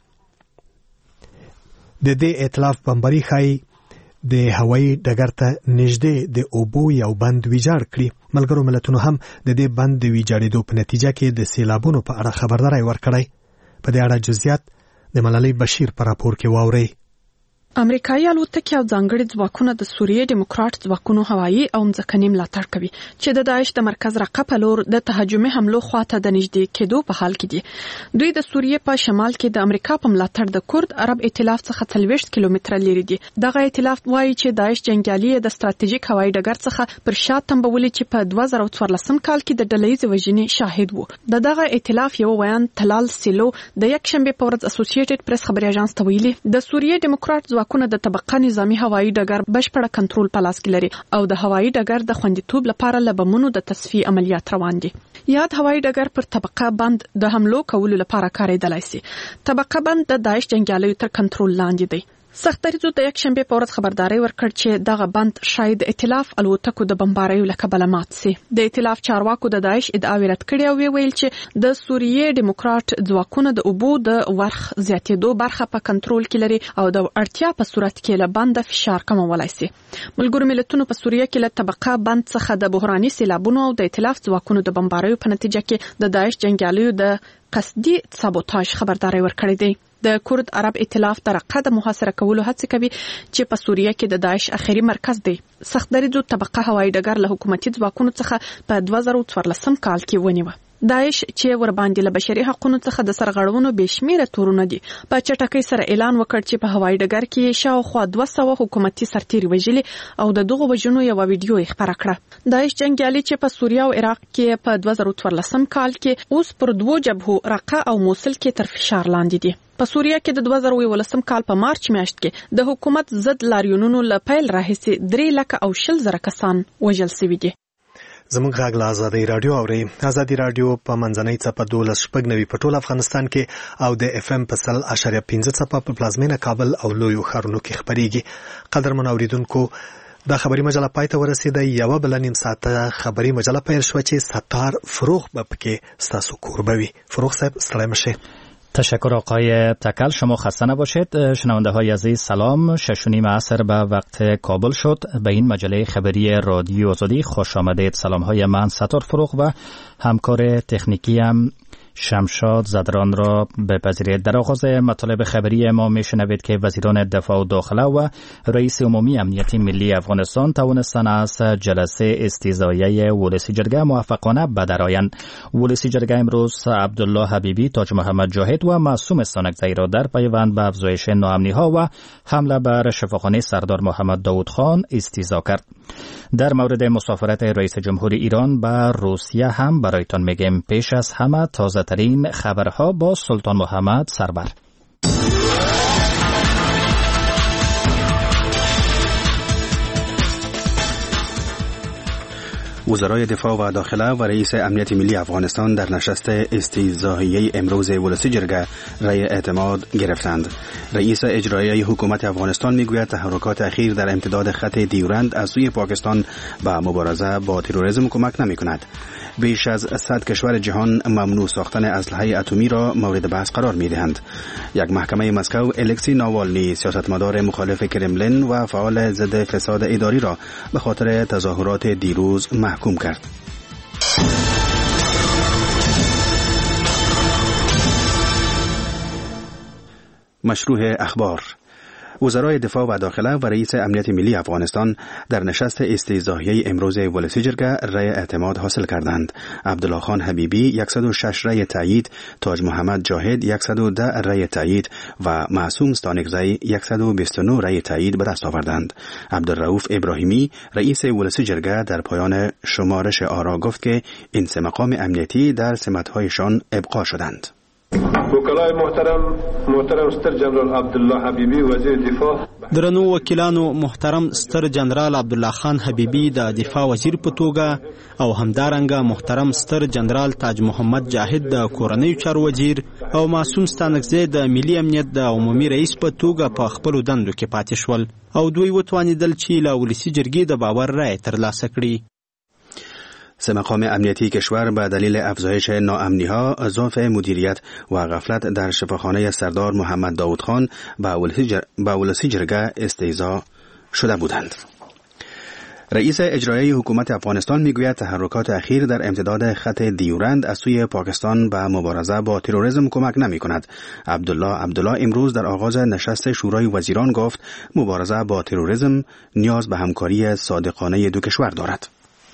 د دې ائتلاف بمباري ښایي د هوایي ډګر ته نږدې د اوبو یو بند ویجاړ کړي. ملګرو ملتونو هم د دې بند د ویجاړېدو په نتیجه کې د سیلابونو په اړه خبرداری ورکړی. په دې اړه جزئیات د ملالۍ بشیر په راپور کې واورئ. امریکایي الوتکې او ځانګړي ځواکونه د سوریې دیموکرات ځواکونو هوایي او ځمکني ملاتړ کوي چې د داعش د مرکز رقه په لور د تهاجمي حملو خواته د نږدې کېدو په حال کې دي. دوی د سوریې په شمال کې د امریکا په ملاتړ د کورد عرب ائتلاف څخه څلوېښت کیلومتره لرې دي. دغه ائتلاف وایي چې داعش جنګیالي د ستراتیژیک هوایي ډګر څخه پر شا تمبولي چې په دوه زره څوارلسم کال کې د ډلهییزې وژنې شاهد وو. د دغه ائتلاف یو ویان تلال سیلو د یکشنبې په ورځ اسوسییټډ پریس خبري اژانس ته ویلي د سوریې دیموکرات ځواکونه د طبقه نظامي هوایي ډګر بشپړه کنټرول په لاس کې لري او د هوایي ډګر د خوندیتوب لپاره له بمونو د تصفیې عملیات روان دي. یاد هوایي ډګر پر طبقه بند د حملو کولو لپاره کارېدلی سي. طبقه بند د داعش جنګیالیو تر کنټرول لاندې دی. سختدریځو د یک شنبه په ورځ خبرداري ورکړ چې دغه بند شاید ائتلاف الوتکو د بمباریو له کبله مات سي. د ائتلاف چارواکو د داعش ادعا رد کړې او ویل چې د سوریې دیموکرات ځواکونه د اوبو د ورخ زیاتېدو برخه په کنټرول کې لري او د اړتیا په صورت کې له بند فشار کمولای سي. ملګرو ملتونو په سوریه کې له طبقه بند څخه د بحراني سیلابونو او د ائتلاف ځواکونو د بمباریو په نتیجه کې د داعش جنگیالیو د قصدي سابوتاژ خبرداري ورکړې ده. د کورد عرب ائتلاف ترقه د محاصره کولو هڅه کوي چې په سوریه کې د داعش اخري مرکز دی. سختدریځو طبقه هوایي ډګر له حکومتي ځواکونو څخه په دوه زره څوارلسم کال کې ونیوه. داعش چې ور باندې له بشري حقوقو څخه د سرغړونو بشمیره تورونه دي په چټکۍ سره اعلان وکړ چې په هوایي ډګر کې شاوخوا دوه سوه حکومتي سرتیري وژلي او د دغه وژنو یو ویډیو یې خپره کړه. داعش جنگیالي چې په سوریه او عراق کې په دوه زره څوارلسم کال کې اوس پر دوو جبهو رقه او موصل کې تر فشار لاندې دي. په سوریه کې د دوه زره یولسم کال په مارچ میاشت کې د حکومت ضد لاریونونو له پیل راهیسې درې لکه او شل زره کسان وژل شوي دي. زموږ غږ له ازادي رادیو اوري. ازادي رادیو په منځنۍ څپه دولس شپږ نوي په ټول افغانستان کې او د اف ام په سل اشاریه پنځه څپه په پلازمینه کابل او لویو ښارونو کې خبريږي. قدرمن اوریدونکو دا خبري مجله پای ته ورسیده. یو بل نیم ساعته خبري مجله پیل شو چې ستار فروغ به پکې ستاسو کوربوي. فروغ صاحب ستړی مشه. تشکر آقای تکل. شما خسته نباشید. شنونده های عزیز سلام. شش و نیم عصر به وقت کابل شد. به این مجله خبری رادیو آزادی خوش آمدید. سلام های من ستار فروغ و همکار تکنیکی هم شمشاد زدران را بپذیرید. در آغاز مطالب خبری ما میشنوید که وزیران دفاع و داخله و رئیس عمومی امنیت ملی افغانستان توانستند از جلسه استیضاحیه ولسی جرگه موفقانه بدرآیند. ولسی جرگه امروز عبدالله حبیبی، تاج محمد جاهد و معصوم استانکزئی را در پیوند به افزایش ناامنی ها و حمله بر شفاخانه سردار محمد داود خان استیضاح کرد. در مورد مسافرت رئیس جمهور ایران به روسیه هم برایتان میگیم. پیش از همه تازه ترین خبرها با سلطان محمد سربر. وزرای دفاع و داخله و رئیس امنیت ملی افغانستان در نشست استیضاحیه امروز ولسی جرگه رأی اعتماد گرفتند. رئیس اجرایی حکومت افغانستان میگوید تحرکات اخیر در امتداد خط دیورند از سوی پاکستان به مبارزه با تروریسم کمک نمی‌کند. بیش از صد کشور جهان ممنوع ساختن اسلحه اتمی را مورد بحث قرار می‌دهند. یک محکمه مسکو الکسی ناوالنی، سیاستمدار مخالف کرملین و فعال ضد فساد اداری را به خاطر تظاهرات دیروز محکوم کرد. مشروع اخبار. وزرای دفاع و داخله و رئیس امنیت ملی افغانستان در نشست استیضاحیه امروز ولسی جرگه رأی اعتماد حاصل کردند. عبدالله خان حبیبی صد و شش رأی تایید، تاج محمد جاهد صد و ده رأی تایید و معصوم استانکزئی صد و بیست و نه رأی تایید به دست آوردند. عبدالرؤوف ابراهیمی رئیس ولسی جرگه در پایان شمارش آرا گفت که این سه مقام امنیتی در سمت‌هایشان ابقا شدند. وکلای محترم محترم ستر جنرال عبدالله حبیبی وزیر دفاع. درنو وکیلانو محترم ستر جنرال عبدالله خان حبیبی د دفاع وزیر په توګه او همدارنګه محترم ستر جنرال تاج محمد جاهد د کورنیو چارو وزیر او معصوم استانکزئی د ملي امنیت د عمومي رئیس په توګه په خپل دندو کې پاتې شول او دوی وتوانیدل چې له ولسی جرګې د باور رای ترلاسه کړي. سه مقام امنیتی کشور به دلیل افزایش ناامنی‌ها، ضعف مدیریت و غفلت در شفاخانه سردار محمد داود خان به ولسی جرگه استیضاح شده بودند. رئیس اجرایی حکومت افغانستان میگوید تحرکات اخیر در امتداد خط دیورند از سوی پاکستان به مبارزه با تروریسم کمک نمی کند. عبدالله عبدالله امروز در آغاز نشست شورای وزیران گفت مبارزه با تروریسم نیاز به همکاری صادقانه دو کشور دارد.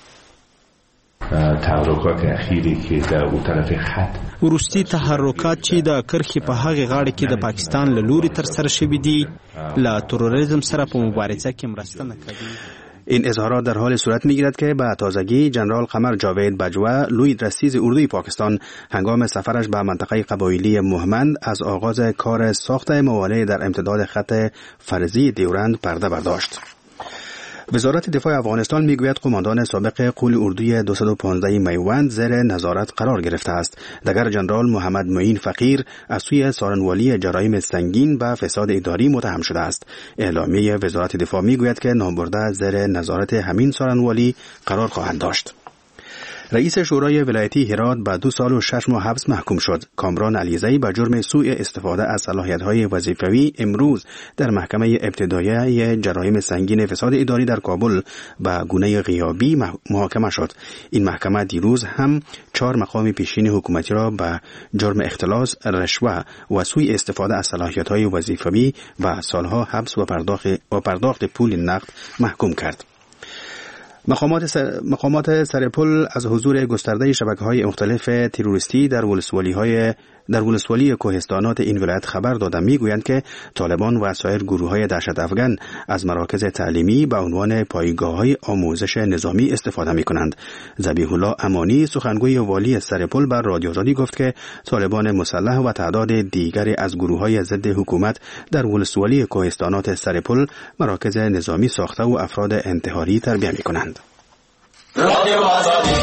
تحرکات اخیری که در اون طرف خط وروستي تحرکات چې د کرخې په هغه غاړه کې د پاکستان له لوري تر سره شوي دي له تروریسم سره په مبارزه کې مرسته نه کوي. این اظهارات در حال صورت میگیرد که به تازگی جنرال قمر جاوید بجوا لوی درستیز اردوی پاکستان هنگام سفرش به منطقه قبایلی مهمند از آغاز کار ساخت موانع در امتداد خط فرضی دیورند پرده برداشت. وزارت دفاع افغانستان میگوید قماندان سابق قول اردوی دویست و پانزده میوند زیر نظارت قرار گرفته است. دگر جنرال محمد معین فقیر از سوی سارنوالی جرایم سنگین و فساد اداری متهم شده است. اعلامیه وزارت دفاع میگوید که نامبرده زیر نظارت همین سارنوالی قرار خواهد داشت. رئیس شورای ولایتی هرات به دو سال و شش ماه حبس محکوم شد. کامران علیزی به جرم سوء استفاده از صلاحیت‌های وظیفوی امروز در محکمه ابتدایی جرایم سنگین فساد اداری در کابل به گونه غیابی محاکمه شد. این محکمه دیروز هم چهار مقام پیشین حکومتی را به جرم اختلاس، رشوه و سوء استفاده از صلاحیت‌های وظیفوی و سالها حبس و پرداخت و پرداخت پول نقد محکوم کرد. مقامات سر... مقامات سرپل از حضور گسترده شبکه‌های مختلف تروریستی در ولسوالی‌های در ولسوالی کوهستانات این ولایت خبر داده میگویند که طالبان و سایر گروه‌های دهشت افغان از مراکز تعلیمی به عنوان پایگاه‌های آموزش نظامی استفاده می‌کنند. ذبیح الله امانی سخنگوی والی سرپل بر رادیو آزادی گفت که طالبان مسلح و تعداد دیگری از گروه‌های ضد حکومت در ولسوالی کوهستانات سرپل مراکز نظامی ساخته و افراد انتحاری تربیت می‌کنند. رادیو آزادی.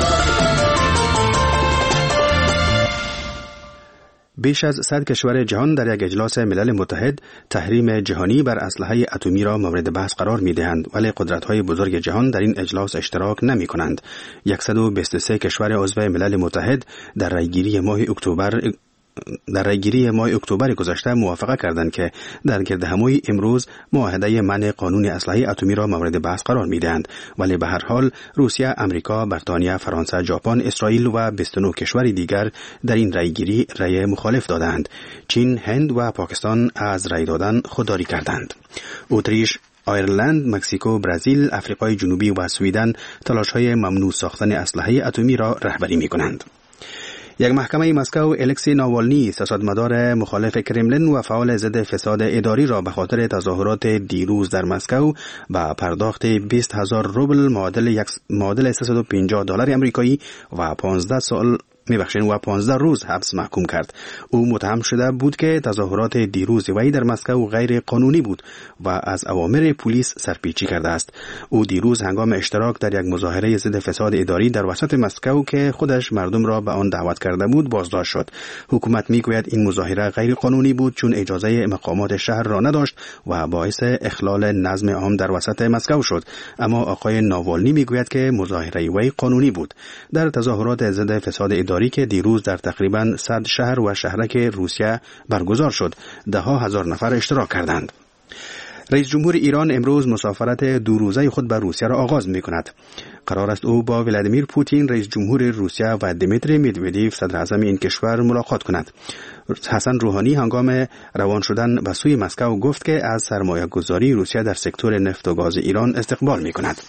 بیش از صد کشور جهان در یک اجلاس ملل متحد تحریم جهانی بر اسلحه اتمی را مورد بحث قرار می‌دهند، ولی قدرت‌های بزرگ جهان در این اجلاس اشتراک نمی‌کنند. صد و بیست و سه کشور عضو ملل متحد در رأیگیری ماه اکتبر در رأیگیری ماه اکتبر گذشته موافقه کردند که در گردهمایی امروز معاهده منع قانون اسلحه اتمی را مورد بحث قرار می‌دهند، ولی به هر حال روسیه، آمریکا، بریتانیا، فرانسه، ژاپن، اسرائیل و بیست و نه کشور دیگر در این رأیگیری رأی مخالف دادند. چین، هند و پاکستان از رأی دادن خودداری کردند. اتریش، آیرلند، مکزیکو، برزیل، آفریقای جنوبی و سوئدن تلاش‌های ممنوع ساختن اسلحه اتمی را رهبری می‌کنند. یک محکمه مسکو الکسی ناوالنی، سیاستمدار مخالف کرملین و فعال ضد فساد اداری را به خاطر تظاهرات دیروز در مسکو با پرداخت بیست هزار روبل معادل یک معادل سیصد و پنجاه دلار آمریکایی و پانزده سال میبخشین و پانزده روز حبس محکوم کرد. او متهم شده بود که تظاهرات دیروز وی در مسکو غیر قانونی بود و از اوامر پلیس سرپیچی کرده است. او دیروز هنگام اشتراک در یک مظاهره ضد فساد اداری در وسط مسکو که خودش مردم را به آن دعوت کرده بود بازداشت شد. حکومت میگوید این مظاهره غیر قانونی بود چون اجازه مقامات شهر را نداشت و باعث اخلال نظم عام در وسط مسکو شد. اما آقای ناوالنی میگوید که مظاهره وی قانونی بود. در تظاهرات ضد فساد اداری که دیروز در تقریباً صد شهر و شهرک روسیه برگزار شد، ده ها هزار نفر اشتراک کردند. رئیس جمهور ایران امروز مسافرت دو روزه خود به روسیه را آغاز می کند. قرار است او با ولادیمیر پوتین رئیس جمهور روسیه و دیمیتری مدودیف صدر اعظم این کشور ملاقات کند. حسن روحانی هنگام روان شدن به سوی مسکو گفت که از سرمایه گذاری روسیه در سکتور نفت و گاز ایران استقبال می کند.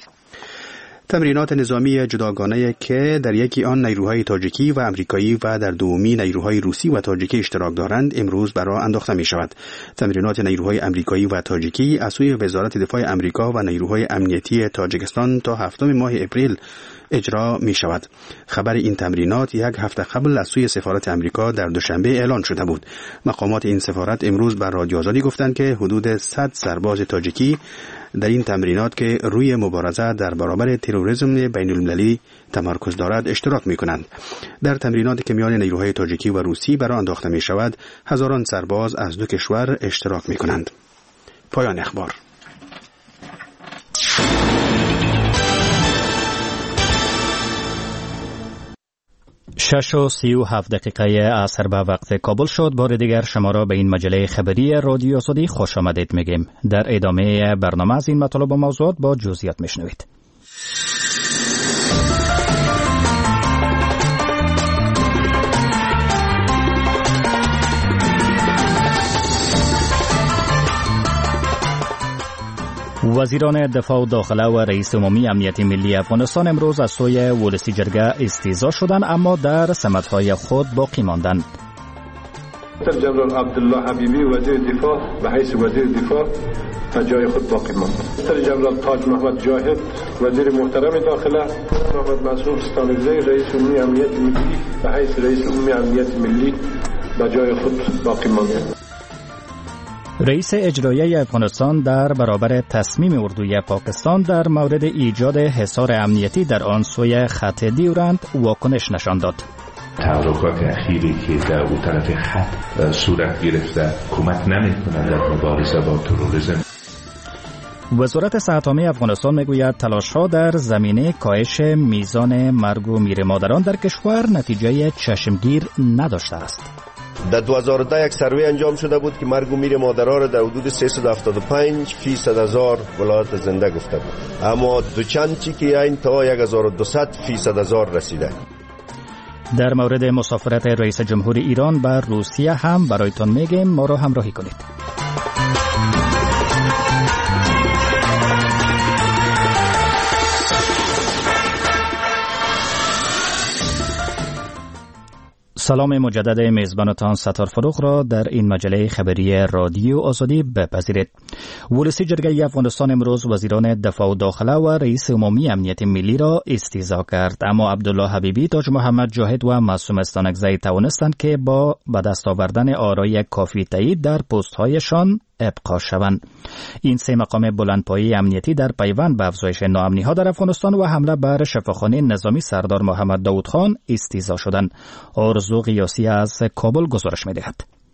تمرینات نظامی جداگانه که در یکی آن نیروهای تاجیکی و امریکایی و در دومی نیروهای روسی و تاجیکی اشتراک دارند امروز برای انداخته می شود. تمرینات نیروهای امریکایی و تاجیکی از سوی وزارت دفاع امریکا و نیروهای امنیتی تاجیکستان تا هفتم ماه اپریل اجرا می شود. خبر این تمرینات یک هفته قبل از سوی سفارت امریکا در دوشنبه اعلان شده بود. مقامات این سفارت امروز بر رادیو آزادی گفتند که حدود صد سرباز تاجیکی در این تمرینات که روی مبارزه در برابر تروریسم بین المللی تمرکز دارد اشتراک می کنند. در تمرینات که میان نیروهای تاجیکی و روسی برای انداخته می شود، هزاران سرباز از دو کشور اشتراک می کنند. پایان اخبار. شش و سی و هفت دقیقه عصر به وقت کابل شد. بار دیگر شما را به این مجله خبری رادیو آزادی خوش آمدید میگیم. در ادامه برنامه از این مطالب و موضوعات با جزئیات میشنوید. وزیران دفاع و داخله و رئیس عمومی امنیت ملی افغانستان امروز از سوی ولسی جرگه استیضاح شدند، اما در سمت‌های خود باقی ماندند. جنرال عبدالله حبیبی وزیر دفاع به حیث وزیر دفاع و جای خود باقی ماند. جنرال تاج محمد جاهد وزیر محترم داخله، محمد مسعود ستانکزی رئیس عمومی امنیت ملی به حیث رئیس عمومی امنیت ملی و جای خود باقی ماند. رئیس اجرایی افغانستان در برابر تصمیم اردوی پاکستان در مورد ایجاد حصار امنیتی در آن سوی خط دیورند واکنش نشان داد. تحرکات اخیری که در اون طرف خط صورت گرفته کمک نمی‌کند در مبارزه با تروریسم. وزارت صحت عامه افغانستان میگوید تلاش‌ها در زمینه کاهش میزان مرگ و میر مادران در کشور نتیجه چشمگیر نداشته است. در دو هزار و ده یک سروی انجام شده بود که مرگ و میر مادرها را در حدود سیصد و هفتاد و پنج فیصد هزار ولایت زنده گفته بود، اما دوچندی که این تا هزار و دویست فیصد هزار رسیده. در مورد مسافرت رئیس جمهور ایران به روسیه هم برایتان میگیم، ما را همراهی کنید. سلام مجدد میزبانتان ستار فروغ را در این مجله خبری رادیو آزادی بپذیرید. ولسی جرگه افغانستان امروز وزیران دفاع و داخله و رئیس عمومی امنیت ملی را استیضاح کرد، اما عبدالله حبیبی، تاج محمد جاهد و معصوم استانکزی توانستند که با به دست آوردن آرای کافی تایید در پست‌هایشان ابقا شوند. این سه مقام بلندپایه امنیتی در پیوند به افزایش ناامنی‌ها در افغانستان و حمله بر شفاخانه نظامی سردار محمد داود خان استیضاح شدند. آرزو قیاسی از کابل گزارش می‌دهد.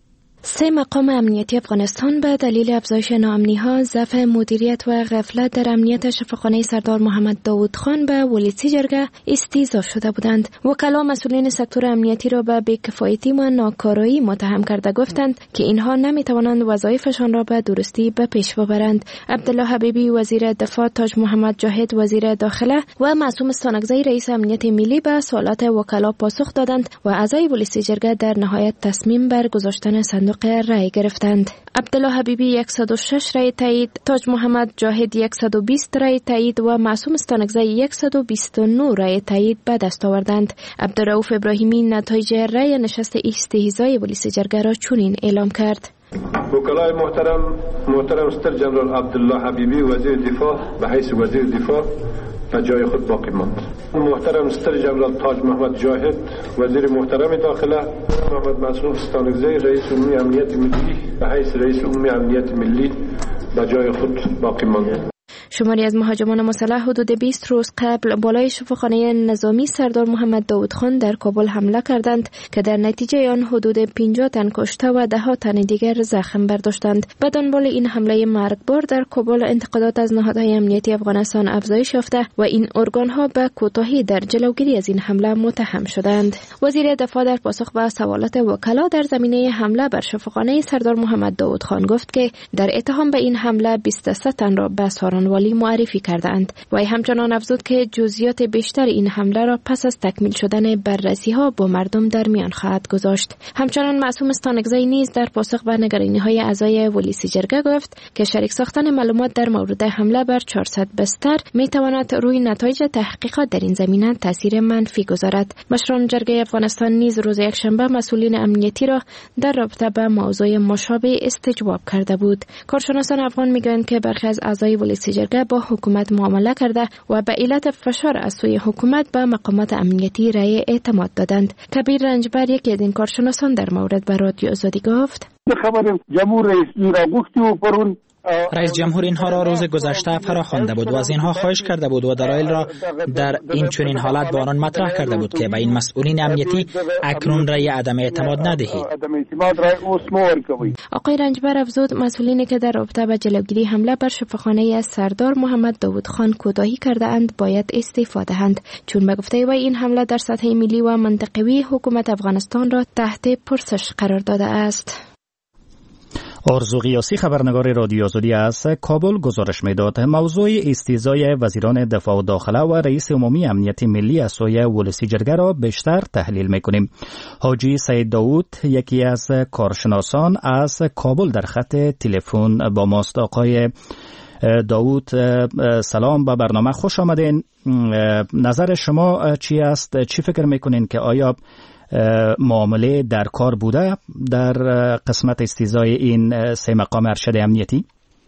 سه مقام امنیتی افغانستان به دلیل افزایش ناامنی‌ها، ضعف مدیریت و غفلت در امنیت شفاخانه سردار محمد داود خان به ولسی جرگه استیضاح شده بودند. وکلا مسئولین سکتور امنیتی را به بی‌کفایتی و ناکارایی متهم کرده گفتند که اینها نمی‌توانند وظایفشان را به درستی به پیش ببرند. عبدالله حبیبی وزیر دفاع، تاج محمد جاهد وزیر داخله و معصوم استانکزی رئیس امنیت ملی به سوالات وکلا پاسخ دادند و اعضای ولسی جرگه در نهایت تصمیم بر گذاشتن صندوق رای گرفتند. عبدالله حبیبی صد و شش رای تایید، تاج محمد جاهد صد و بیست رای تایید و معصوم استانکزی صد و بیست و نه رای تایید به دست آوردند. عبدالرؤوف ابراهیمی نتایج رای نشست استیضاح ولسی جرگه را چنین اعلام کرد: وکلای محترم محترم ستر جنرال عبدالله حبیبی وزیر دفاع به حیث وزیر دفاع و جای خود باقی ماند. محترم ستر جنرال تاج محمد جاهد وزیر محترم داخله، محمد معصوم استانکزی رئیس عمومی امنیت ملی به حیث رئیس عمومی امنیت ملی و جای خود باقی ماند. شماری از مهاجمان مسلح حدود بیست روز قبل بالای شفاخانه نظامی سردار محمد داود خان در کابل حمله کردند که در نتیجه آن حدود پنجاه تن کشته و ده ها تن دیگر زخم برداشتند. به دنبال این حمله مرگبار در کابل انتقادات از نهادهای امنیتی افغانستان افزایش یافته و این ارگانها به کوتاهی در جلوگیری از این حمله متهم شدند. وزیر دفاع در پاسخ به سوالات وکلا در زمینه حمله بر شفاخانه سردار محمد داود خان گفت که در اتهام به این حمله بیست و سه تن را به سارانوالی معرفی کردند. و همچنان افزود که جزئیات بیشتر این حمله را پس از تکمیل شدن بررسی‌ها با مردم در میان خواهد گذاشت. همچنان معصوم استانکزی نیز در پاسخ به نگرانی‌های اعضای ولسی جرگه گفت که شریک ساختن معلومات در مورد حمله بر چهارصد بستر می‌تواند روی نتایج تحقیقات در این زمینه تاثیر منفی گذارد. مشران جرگه افغانستان نیز روز یکشنبه مسئولین امنیتی را در رابطه با موضوع مشابه استجواب کرده بود. کارشناسان افغان می‌گویند که برخی از اعضای ولسی جرگه با حکومت معامله کرده و به علت فشار از سوی حکومت به مقامات امنیتی رای اعتماد دادند. کبیر رنجبر یکی از این کارشناسان در مورد به رادیو آزادی گفت: خبر جمهور رئیس را گفتی و پرون رئیس جمهور اینها را روز گذشته فراخوانده بود و از اینها خواهش کرده بود و دلایل را در این چنین حالت با آنان مطرح کرده بود که به این مسئولین امنیتی اکنون رأی عدم اعتماد ندهید. آقای رنجبر افزود مسئولینی که در رابطه با جلوگیری حمله بر شفاخانه از سردار محمد داود خان کوتاهی کرده اند باید استعفا دهند، چون به گفته وی این حمله در سطح ملی و منطقوی حکومت افغانستان را تحت پرسش قرار داده است. آرزو قیاسی خبرنگار رادیو آزادی از کابل گزارش میداد. موضوع استیضاح وزیران دفاع و داخله و رئیس عمومی امنیت ملی از سوی ولسی جرگه را بیشتر تحلیل میکنیم. حاجی سید داود یکی از کارشناسان از کابل در خط تلفن با ماست. آقای داود سلام، به برنامه خوش آمدین. نظر شما چی است؟ چی فکر میکنین که آیا معامله در کار بوده در قسمت استیضاح این سه مقام ارشد امنیتی؟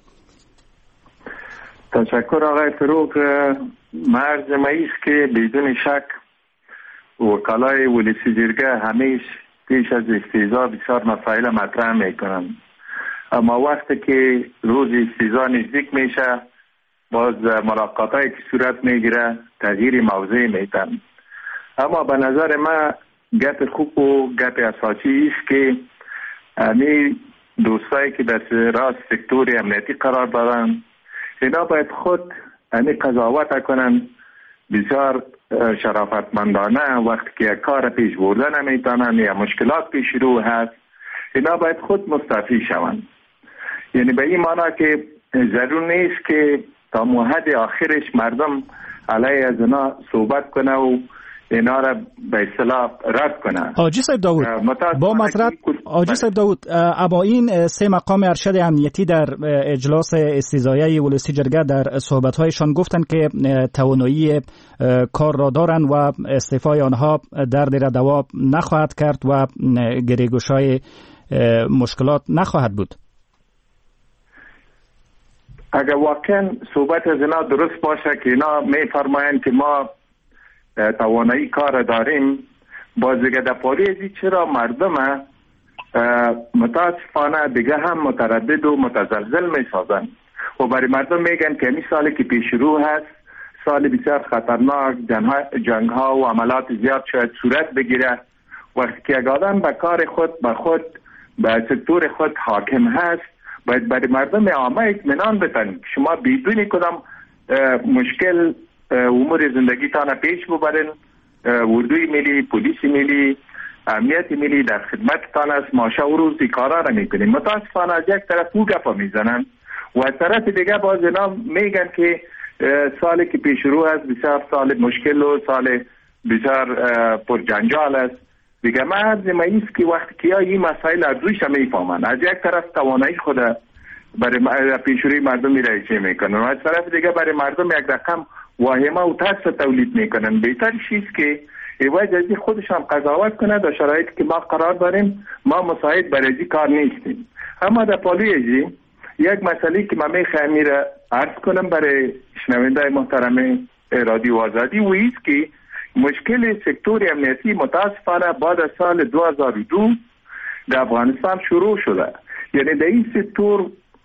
تشکر آقای فروغ. مرز ماییست که بدون شک وکلای ولسی جرگه همیش پیش از استیضاح بسیار مسائل مطرح میکنند اما وقتی که روز استیزا نزدیک میشه باز ملاقاتایی که صورت میگیره تغییر موضوع میتن. اما به نظر من گپ خوب و گپ اساسی است که امی دوستایی که در راست سکتور امنیتی قرار دارن اینا باید خود امی قضاوت کنن بسیار شرافتمندانه وقتی که کار پیش بردن نمیتونن یا مشکلات پیش رو هست اینا باید خود مستعفی شوند. یعنی به این معنی که ضرور نیست که تا موحد آخرش مردم علیه از اینا صحبت کنه و اینا را به اصطلاح رد کنه. آجی صاحب داود با معذرت آجی صاحب داود ابا این سه مقام ارشد امنیتی در اجلاس استیضاحیه ولسی جرگه در صحبت‌هایشان گفتند که توانایی کار را دارند و استعفای آنها درد را دوا نخواهد کرد و گریگوشای مشکلات نخواهد بود. اگر واقعا صحبت از اینا درست باشه که اینا میفرمایند که ما توانایی کار داریم باز دیگه در پاریزی چرا مردم متاسفانه دیگه هم متردد و متزلزل میسازن و برای مردم میگن که این سالی که پیش رو هست سال بسیار خطرناک جنگ ها و عملات زیاد شاید صورت بگیره. وقتی که اگر آدم به کار خود به خود به سکتور خود حاکم هست باید برای مردم عامه اطمینان بدن شما بدون کدام مشکل امور زندگی تانه پیش ببرین. اردوی ملی، پلیس ملی، امنیت ملی در خدمت تان است. ما شب و روز کارا را میکنیم. متاسفانه از یک طرف او گفا میزنن و از طرف دیگه باز اینا میگن که سالی که پیش رو است بسیار سال مشکل و سال بسیار پر جنجال است. دیگه من عرض ماییست که وقتی که این مسائل ارزویش هم میفهمن از یک طرف توانایی خود برای پیشروی مردم میرایچه میکنن و از طرف دیگه برای مردم یک رقم واهمه و ترس تولید میکنن. بهتر چیز که ایواج ازی خودش هم قضاوت کنه در شرایطی که ما قرار داریم ما مساعد برای کار نیستیم. اما در پالوی ازی یک مسئله که من میخواهم میره عرض کنم برای شنونده محترم رادیو آزادی و ایست که مشکل سکتور امنیتی متاسفانه بعد از سال دو هزار و دو در افغانستان شروع شده. یعنی در این سکتور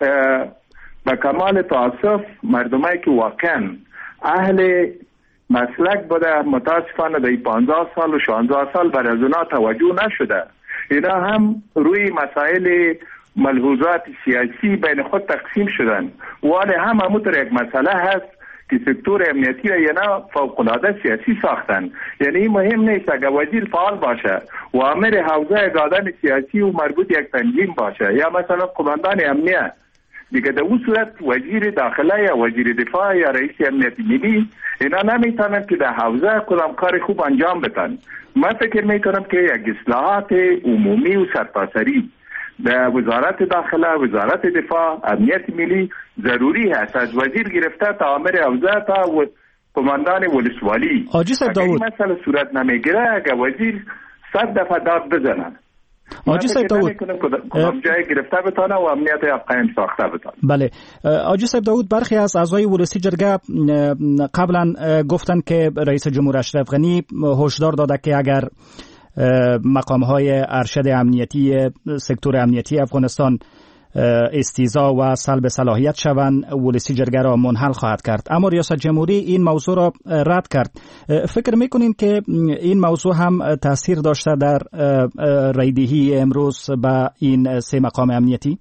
به کمال تاسف مردمایی که واقعا اهل مسلک بوده متاسفانه در پانزده سال و شانزده سال بر از اونا توجه نشده. اینا هم روی مسائل ملحوظات سیاسی بین خود تقسیم شدن ولی هم همونطور یک مسئله هست که سکتور امنیتی را ینا فوق‌العاده سیاسی ساختن. یعنی مهم نیست اگر وزیر فعال باشه و امر حوزه دادن سیاسی و مربوط یک تنظیم باشه یا مثلا قماندان امنیت دیگه در اون صورت وزیر داخله یا وزیر دفاع یا رئیس امنیت ملی اینا نمیتونن که در حوزه کدام کار خوب انجام بدن. من فکر میکنم که یک اصلاحات عمومی و سرتاسری در وزارت داخله، وزارت دفاع، امنیت ملی ضروری هست از وزیر گرفته تا امر حوزه تا و قماندان ولسوالی. حاجی صاحب داود این مسئله صورت نمیگیره اگر وزیر صد دفعه داد بزنن حاجی صاحب داود کدام جای گرفته بتانه و امنیت افغان ساخته بتانه. بله حاجی صاحب داود برخی از اعضای ولسی جرگه قبلا گفتند که رئیس جمهور اشرف غنی هشدار داده که اگر مقام‌های ارشد امنیتی سکتور امنیتی افغانستان استیضاح و سلب صلاحیت شوند ولسی جرگه را منحل خواهد کرد. اما ریاست جمهوری این موضوع را رد کرد. فکر میکنین که این موضوع هم تاثیر داشته در رایدهی امروز به این سه مقام امنیتی؟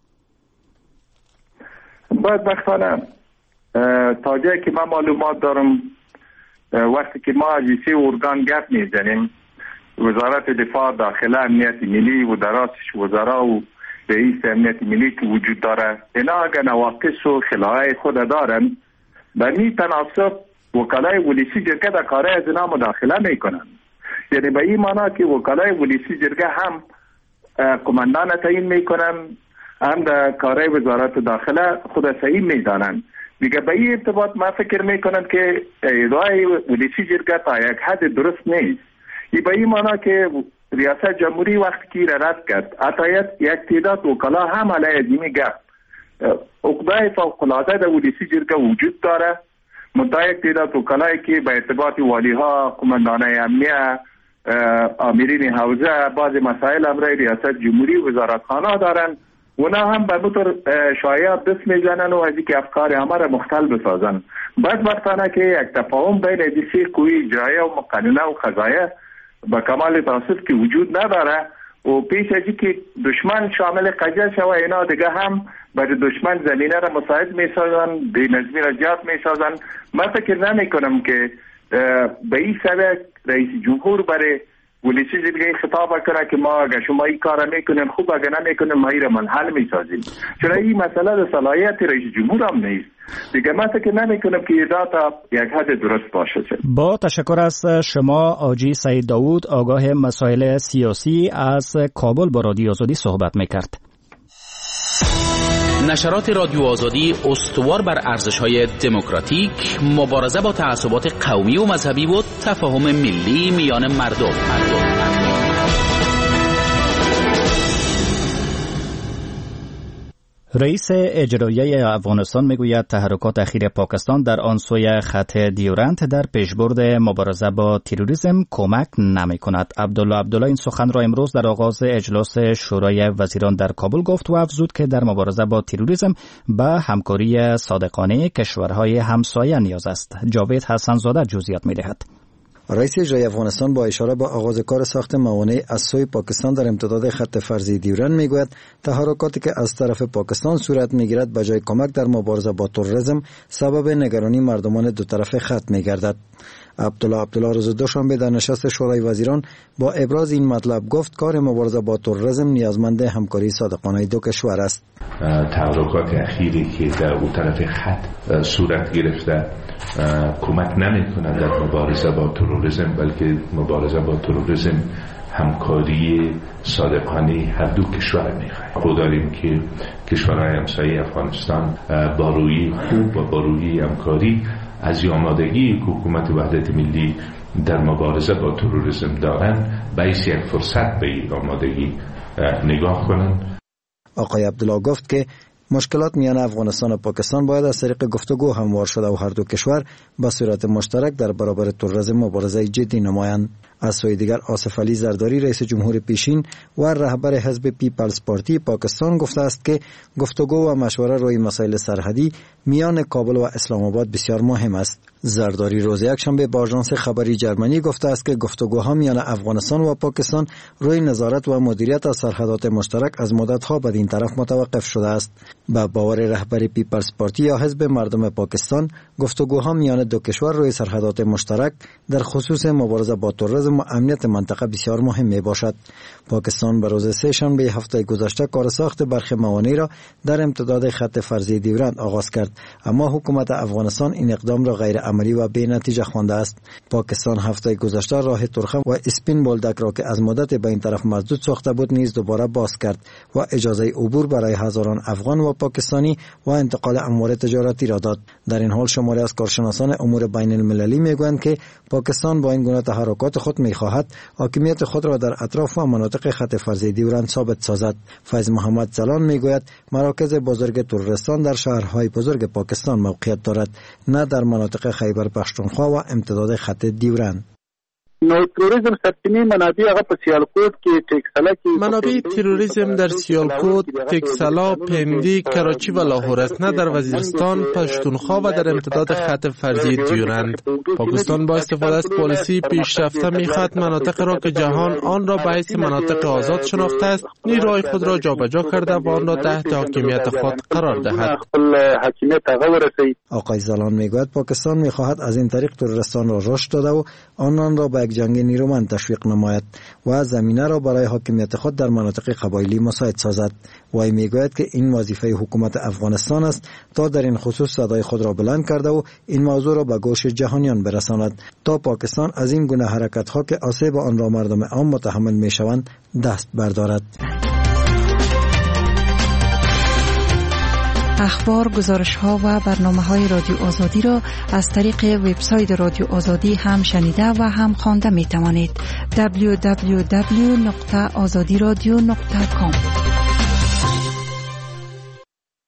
بدبختانه تا جایی که من معلومات دارم وقتی که ما از سه ارگان گپ میزنیم وزارت دفاع، داخله، امنیت ملی و دراسش وزرا و رئیس امنیت ملی که وجود داره اینا اگر نواقص و خلاهای خود دارن به این تناسب وکلای ولسی جرگه در کارهای از اینا مداخله میکنن. یعنی به این معنی که وکلای ولسی جرگه هم قماندان تعیین میکنن هم در کارهای وزارت داخله خود تعیین میدانن. دیگه به این ارتباط ما فکر میکنم که ادعای ولسی جرگه تا یک حد درست نیست. ای به این معنی که ریاست جمهوری وقتی که رد کرد اتایت یک تعداد وکلا هم علیه ازیمی گفت عقده فوق‌العاده در ولسی جرگه وجود داره منتها یک تعداد وکلایی که به ارتباط والی ها، قماندانای امنیه، آمرین حوزه بعض مسائل امرای ریاست جمهوری وزارت خانه دارن اونا هم به طور شایعات دست میزنن و از اینکه افکار همه را مختل بسازن. بدبختانه که یک تفاهم بین این سه قوه اجراییه و مقننه و قضاییه با کمال تاسف که وجود نداره و پیش از اینکه دشمن شامل قضیه شوه اینا دیگه هم برای دشمن زمینه را مساعد میسازن، بینظمی را جات میسازن. من فکر نمی کنم که به این سبب رئیس جمهور برای ولیسی دیگه خطاب کنه که ما اگر شما این کار میکنیم خوب، اگر نمیکنیم ما این منحل میسازیم. چرا این مسئله صلاحیت رئیس جمهور هم نیست دیگه. من فکر نمیکنم که این داتا یک حد درست باشه. با تشکر از شما آجی سعید داوود، آگاه مسائل سیاسی، از کابل با رادیو آزادی صحبت میکرد. نشرات رادیو آزادی استوار بر ارزش‌های دموکراتیک، مبارزه با تعصبات قومی و مذهبی و تفاهم ملی میان مردم. مردم. رئیس اجرایی افغانستان میگوید تحرکات اخیر پاکستان در آن سوی خط دیورند در پیشبرد مبارزه با تروریسم کمک نمی کند. عبدالله عبدالله این سخن را امروز در آغاز اجلاس شورای وزیران در کابل گفت و افزود که در مبارزه با تروریسم به همکاری صادقانه کشورهای همسایه نیاز است. جاوید حسن زاده جزئیات می‌دهد. رئیس اجرایی افغانستان با اشاره به آغاز کار ساخت موانع از سوی پاکستان در امتداد خط فرضی دیورند میگوید تحرکاتی که از طرف پاکستان صورت میگیرد به جای کمک در مبارزه با تروریسم سبب نگرانی مردمان دو طرف خط میگردد. عبدالله عبدالله روز دوشنبه در نشست شورای وزیران با ابراز این مطلب گفت کار مبارزه با تروریسم نیازمند همکاری صادقانه دو کشور است. تحرکات اخیری که در اون طرف خط صورت گرفته کمک نمی کنند در مبارزه با تروریسم، بلکه مبارزه با تروریسم همکاری صادقانه هر دو کشور میخواد. خود داریم که کشورهای همسایه افغانستان با روی خوب و با روی همکاری از آمادگی حکومت وحدت ملی در مبارزه با تروریسم دارند باعث یک فرصت به این آمادگی نگاه کنند. آقای عبدالله گفت که مشکلات میان افغانستان و پاکستان باید از طریق گفتگو هموار شده و هر دو کشور به صورت مشترک در برابر تروریسم مبارزه جدی نمایند. از سوی دیگر آصف علی زرداری رئیس جمهور پیشین و رهبر حزب پیپلز پارتی پاکستان گفته است که گفتگو و مشوره روی مسائل سرحدی میان کابل و اسلام آباد بسیار مهم است. زرداری روز یکشنبه با آژانس خبری جرمنی گفته است که گفتگوها میان افغانستان و پاکستان روی نظارت و مدیریت از سرحدات مشترک از مدت‌ها بدین طرف متوقف شده است. با باور رهبر پیپلز پارتی یا حزب مردم پاکستان گفتگوها میان دو کشور روی سرحدات مشترک در خصوص مبارزه با تروریسم و امنیت منطقه بسیار مهم می باشد. پاکستان به روز سه شنبه هفته گذشته کار ساخت برخی موانع را در امتداد خط فرضی دیورند آغاز کرد، اما حکومت افغانستان این اقدام را غیر عملی و بی نتیجه خوانده است. پاکستان هفته گذشته راه ترخم و اسپین بولدک را که از مدت به این طرف مسدود ساخته بود نیز دوباره باز کرد و اجازه عبور برای هزاران افغان و پاکستانی و انتقال اموال تجارتی را داد. در این حال شماری از کارشناسان امور بین المللی میگویند که پاکستان با این گونه تحرکات خود میخواهد حاکمیت خود را در اطراف و مناطق خط فرضی دیورند ثابت سازد. فیض محمد زلان میگوید مراکز بزرگ تروریستان در شهرهای بزرگ پاکستان موقعیت دارد، نه در مناطق خیبر پختونخوا و امتداد خط دیورند. نو تروریسم سرچینه منابع هغه په سیالکوټ کې ټیکسلا کې منابع تروریسم در سیالکوت، تکسلا، پندی، کراچی و لاهور است، نه در وزیرستان، پشتونخوا و در امتداد خط فرضی دیورند. پاکستان با استفاده از پالیسی پیشرفته می‌خواهد مناطق را که جهان آن را به حیث مناطق آزاد شناخته است نیروهای خود را جابجا کرده و آن را تحت حاکمیت خود قرار دهد. آقای زلان میگوید پاکستان می‌خواهد از این طریق تروریستان را رشد داده و آنان را به جنگ نیرومند تشویق نماید و زمینه را برای حاکمیت خود در مناطق قبایلی مساعد سازد. وی میگوید که این وظیفه حکومت افغانستان است تا در این خصوص صدای خود را بلند کرده و این موضوع را به گوش جهانیان برساند تا پاکستان از این گونه حرکت‌ها که آسیب آن را مردم عام متحمل میشوند دست بردارد. اخبار، گزارش‌ها و برنامه‌های رادیو آزادی را از طریق وبسایت رادیو آزادی هم شنیده و هم خوانده می‌توانید. دبلیو دبلیو دبلیو دات آزادی رادیو دات کام.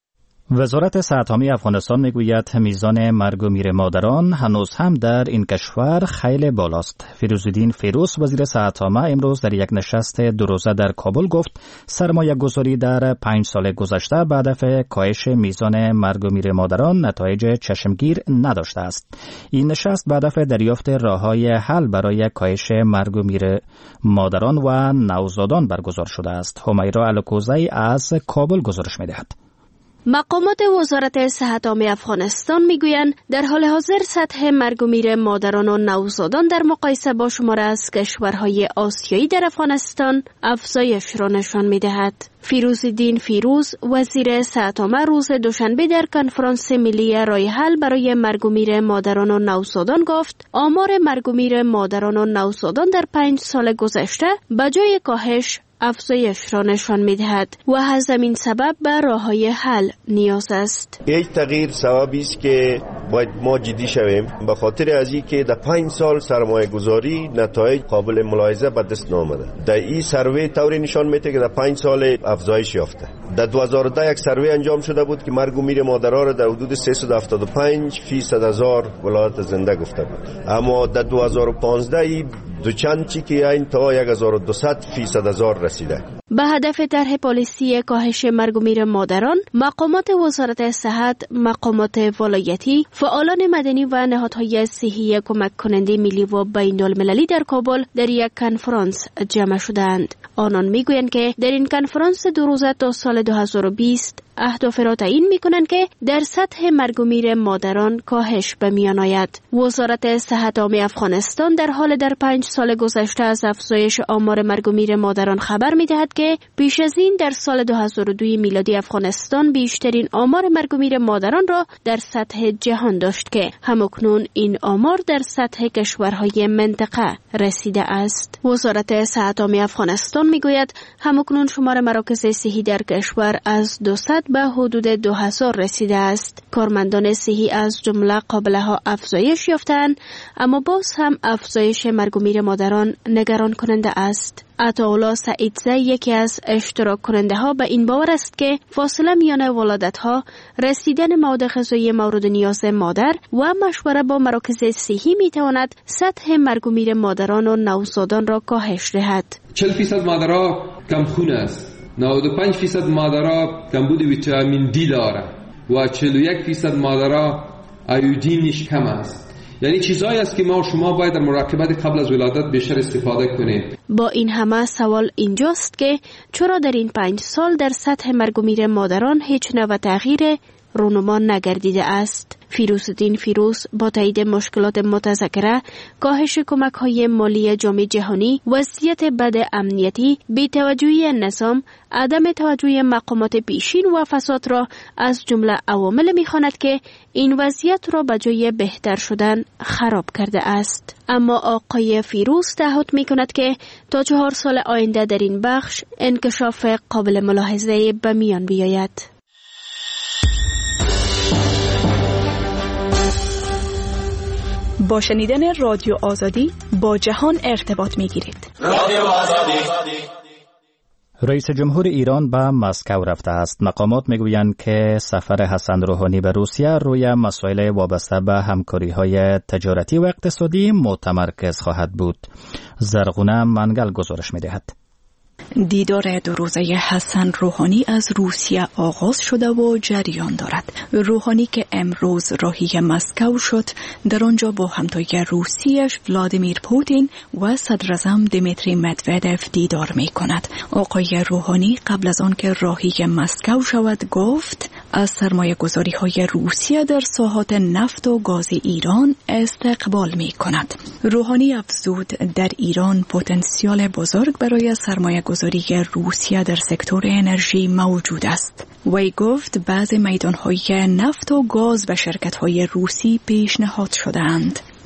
وزارت صحت عامه افغانستان میگوید میزان مرگ و میر مادران هنوز هم در این کشور خیلی بالاست. فیروزالدین فیروز وزیر صحت عامه امروز در یک نشست دو روزه در کابل گفت سرمایه گذاری در پنج سال گذشته به هدف کاهش میزان مرگ و میر مادران نتایج چشمگیر نداشته است. این نشست به هدف دریافت راههای حل برای کاهش مرگ و میر مادران و نوزادان برگزار شده است. همیرا الکوزی از کابل گزارش می‌دهد. مقامات وزارت صحت عامه افغانستان میگویند در حال حاضر سطح مرگ و میر مادران و نوزادان در مقایسه با شمار از کشورهای آسیایی در افغانستان افزایش را نشان میدهد. فیروزالدین فیروز وزیر صحت عامه روز دوشنبه در کنفرانس ملی راه حل برای مرگ و میر مادران و نوزادان گفت آمار مرگ و میر مادران و نوزادان در پنج سال گذشته به جای کاهش افزایش را نشان می‌دهد و از همین سبب به راه‌های حل نیاز است. یک تغییر سببی است که باید ما جدی شویم به خاطر از اینکه در پنج سال سرمایه گذاری نتایج قابل ملاحظه به دست نآمده. در این سروی طوری نشان میده که در پنج سال افزایش یافته. در دو هزار و ده یک سروی انجام شده بود که مرگ و میر مادرها را در حدود سیصد و هفتاد و پنج فیصد هزار ولایت زنده گفته بود، اما در دو هزار و پانزده دو چند چی که این تا هزار و دویست فیصد هزار رسیده. به هدف طرح پالیسی کاهش مرگ و میر مادران، مقامات وزارت صحت، مقامات ولایتی، فعالان مدنی و نهادهای صحی کمک کننده ملی و بین المللی در کابل در یک کنفرانس جمع شدند. آنان میگویند که در این کنفرانس دو روزه تا سال دو هزار و بیست اهداف را تعیین میکنند که در سطح مرگ و میر مادران کاهش به میان آید. وزارت صحت عامه افغانستان در حال در پنج سال گذشته از افزایش آمار مرگ و میر مادران خبر میدهد که پیش از این در سال دو هزار و دو میلادی افغانستان بیشترین آمار مرگ و میر مادران را در سطح جهان داشت که همکنون این آمار در سطح کشورهای منطقه رسیده است. وزارت صحت عامه افغانستان میگوید همکنون شمار مراکز صحی در کشور از دویست به حدود دو هزار رسیده است. کارمندان صحی از جمله قابلها افزایش یافتند، اما باز هم افزایش مرگ و میر مادران نگران کننده است. عطاالله سعیدزی یکی از اشتراک کننده ها به این باور است که فاصله میان ولادت ها، رسیدن مواد غذایی مورد نیاز مادر و مشوره با مراکز صحی می تواند سطح مرگ و میر مادران و نوزادان را کاهش دهد. چهل فیصد مادرها کم خون است، نود و پنج فیصد مادرها کمبود ویتامین دی داره و چهل و یک فیصد مادرها ایودینش کم است. یعنی چیزایی است که ما و شما باید در مراقبت قبل از ولادت بیشتر استفاده کنیم. با این همه سوال اینجاست که چرا در این پنج سال در سطح مرگ و میر مادران هیچ نوع تغییر رونما نگردیده است. فیروزالدین فیروز با تایید مشکلات متذکره، کاهش کمک‌های مالی جام جهانی، وضعیت بد امنیتی، بی‌توجهی نظام، عدم توجه مقامات پیشین و فساد را از جمله عوامل می‌خواند که این وضعیت را به جای بهتر شدن خراب کرده است. اما آقای فیروز تعهد می‌کند که تا چهار سال آینده در این بخش انکشاف قابل ملاحظه به میان بیاید. با شنیدن رادیو آزادی با جهان ارتباط می‌گیرید. رادیو آزادی. رئیس جمهور ایران به مسکو رفته است. مقامات میگویند که سفر حسن روحانی به روسیه روی مسائل وابسته به همکاری‌های تجارتی و اقتصادی متمرکز خواهد بود. زرغونه منگل گزارش می‌دهد. دیدار دو روزه حسن روحانی از روسیه آغاز شده و جریان دارد. روحانی که امروز راهی مسکو شد، در آنجا با همتای روسیش ولادیمیر پوتین و صدر اعظم دیمیتری مدودف دیدار می کند. آقای روحانی قبل از آن که راهی مسکو شود گفت از سرمایه گذاری های روسیه در ساحات نفت و گاز ایران استقبال می کند. روحانی افزود در ایران پتانسیل بزرگ برای سرمایه گذاری روسیه در سکتور انرژی موجود است. وی گفت بعضی میدانهای نفت و گاز به شرکت‌های روسی پیشنهاد شده‌اند.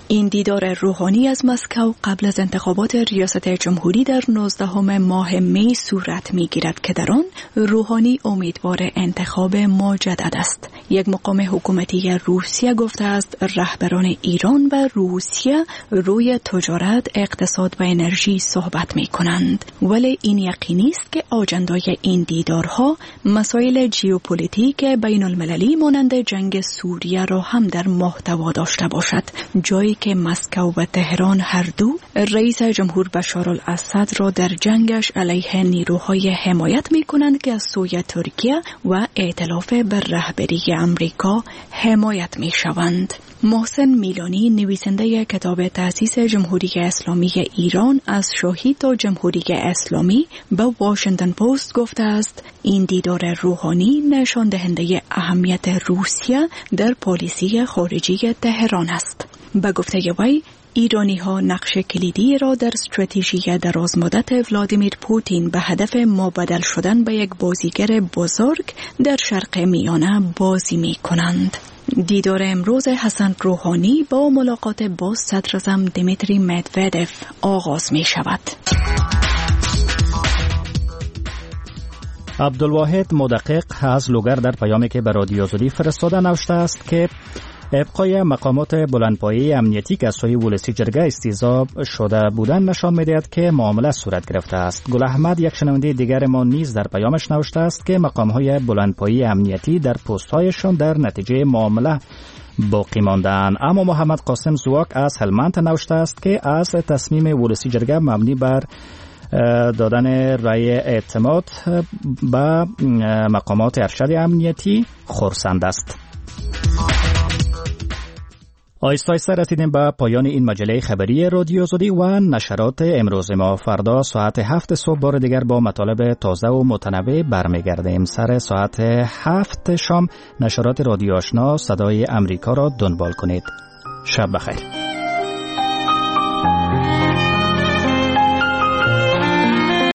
این دیدار روحانی از مسکو قبل از انتخابات ریاست جمهوری در نوزدهم ماه می صورت می‌گیرد که در آن روحانی امیدوار انتخاب مجدد است. یک مقام حکومتی روسیه گفته است رهبران ایران و روسیه روی تجارت، اقتصاد و انرژی صحبت می‌کنند، ولی این یقینی است که آجندای این دیدارها مسائل ژئوپلیتیک بین المللی مانند جنگ سوریه را هم در محتوا داشته باشد، جایی که مسکو و تهران هر دو رئیس جمهور بشار الاسد را در جنگش علیه نیروهای حمایت می‌کنند که از سوی ترکیه و ائتلاف بر رهبری امریکا حمایت می‌شوند. محسن میلانی نویسنده کتاب تأسیس جمهوری اسلامی ایران از شاهی تا جمهوری اسلامی به واشنگتن پست گفته است این دیدار روحانی نشان دهنده اهمیت روسیه در پالیسی خارجی تهران است. به گفته وی ایرانی ها نقش کلیدی را در استراتژی درازمدت ولادیمیر پوتین به هدف مبادل شدن به یک بازیگر بزرگ در شرق میانه بازی می کنند. دیدار امروز حسن روحانی با ملاقات با صدر اعظم دیمیتری مدودف آغاز می شود. عبدالواحد مدقق از لوگر در پیامی که به رادیو آزادی فرستاده نوشته است که ابقای مقامات بلندپایه امنیتی که از سوی ولسی جرگه استیضاح شده بودن نشان می‌دهد که معامله صورت گرفته است. گل احمد یک شنونده دیگر ما نیز در پیامش نوشته است که مقام‌های بلندپایه امنیتی در پست‌هایشان در نتیجه معامله باقی ماندند. اما محمد قاسم زواک از هلمند نوشته است که از تصمیم ولسی جرگه مبنی بر دادن رأی اعتماد به مقامات ارشد امنیتی خرسند است. آیسته آیسته رسیدیم به پایان این مجله خبری رادیو آزادی و نشرات امروز ما. فردا ساعت هفت صبح بار دیگر با مطالب تازه و متنوع برمیگردیم. سر ساعت هفت شام نشرات رادیو آشنا صدای امریکا را دنبال کنید. شب بخیر.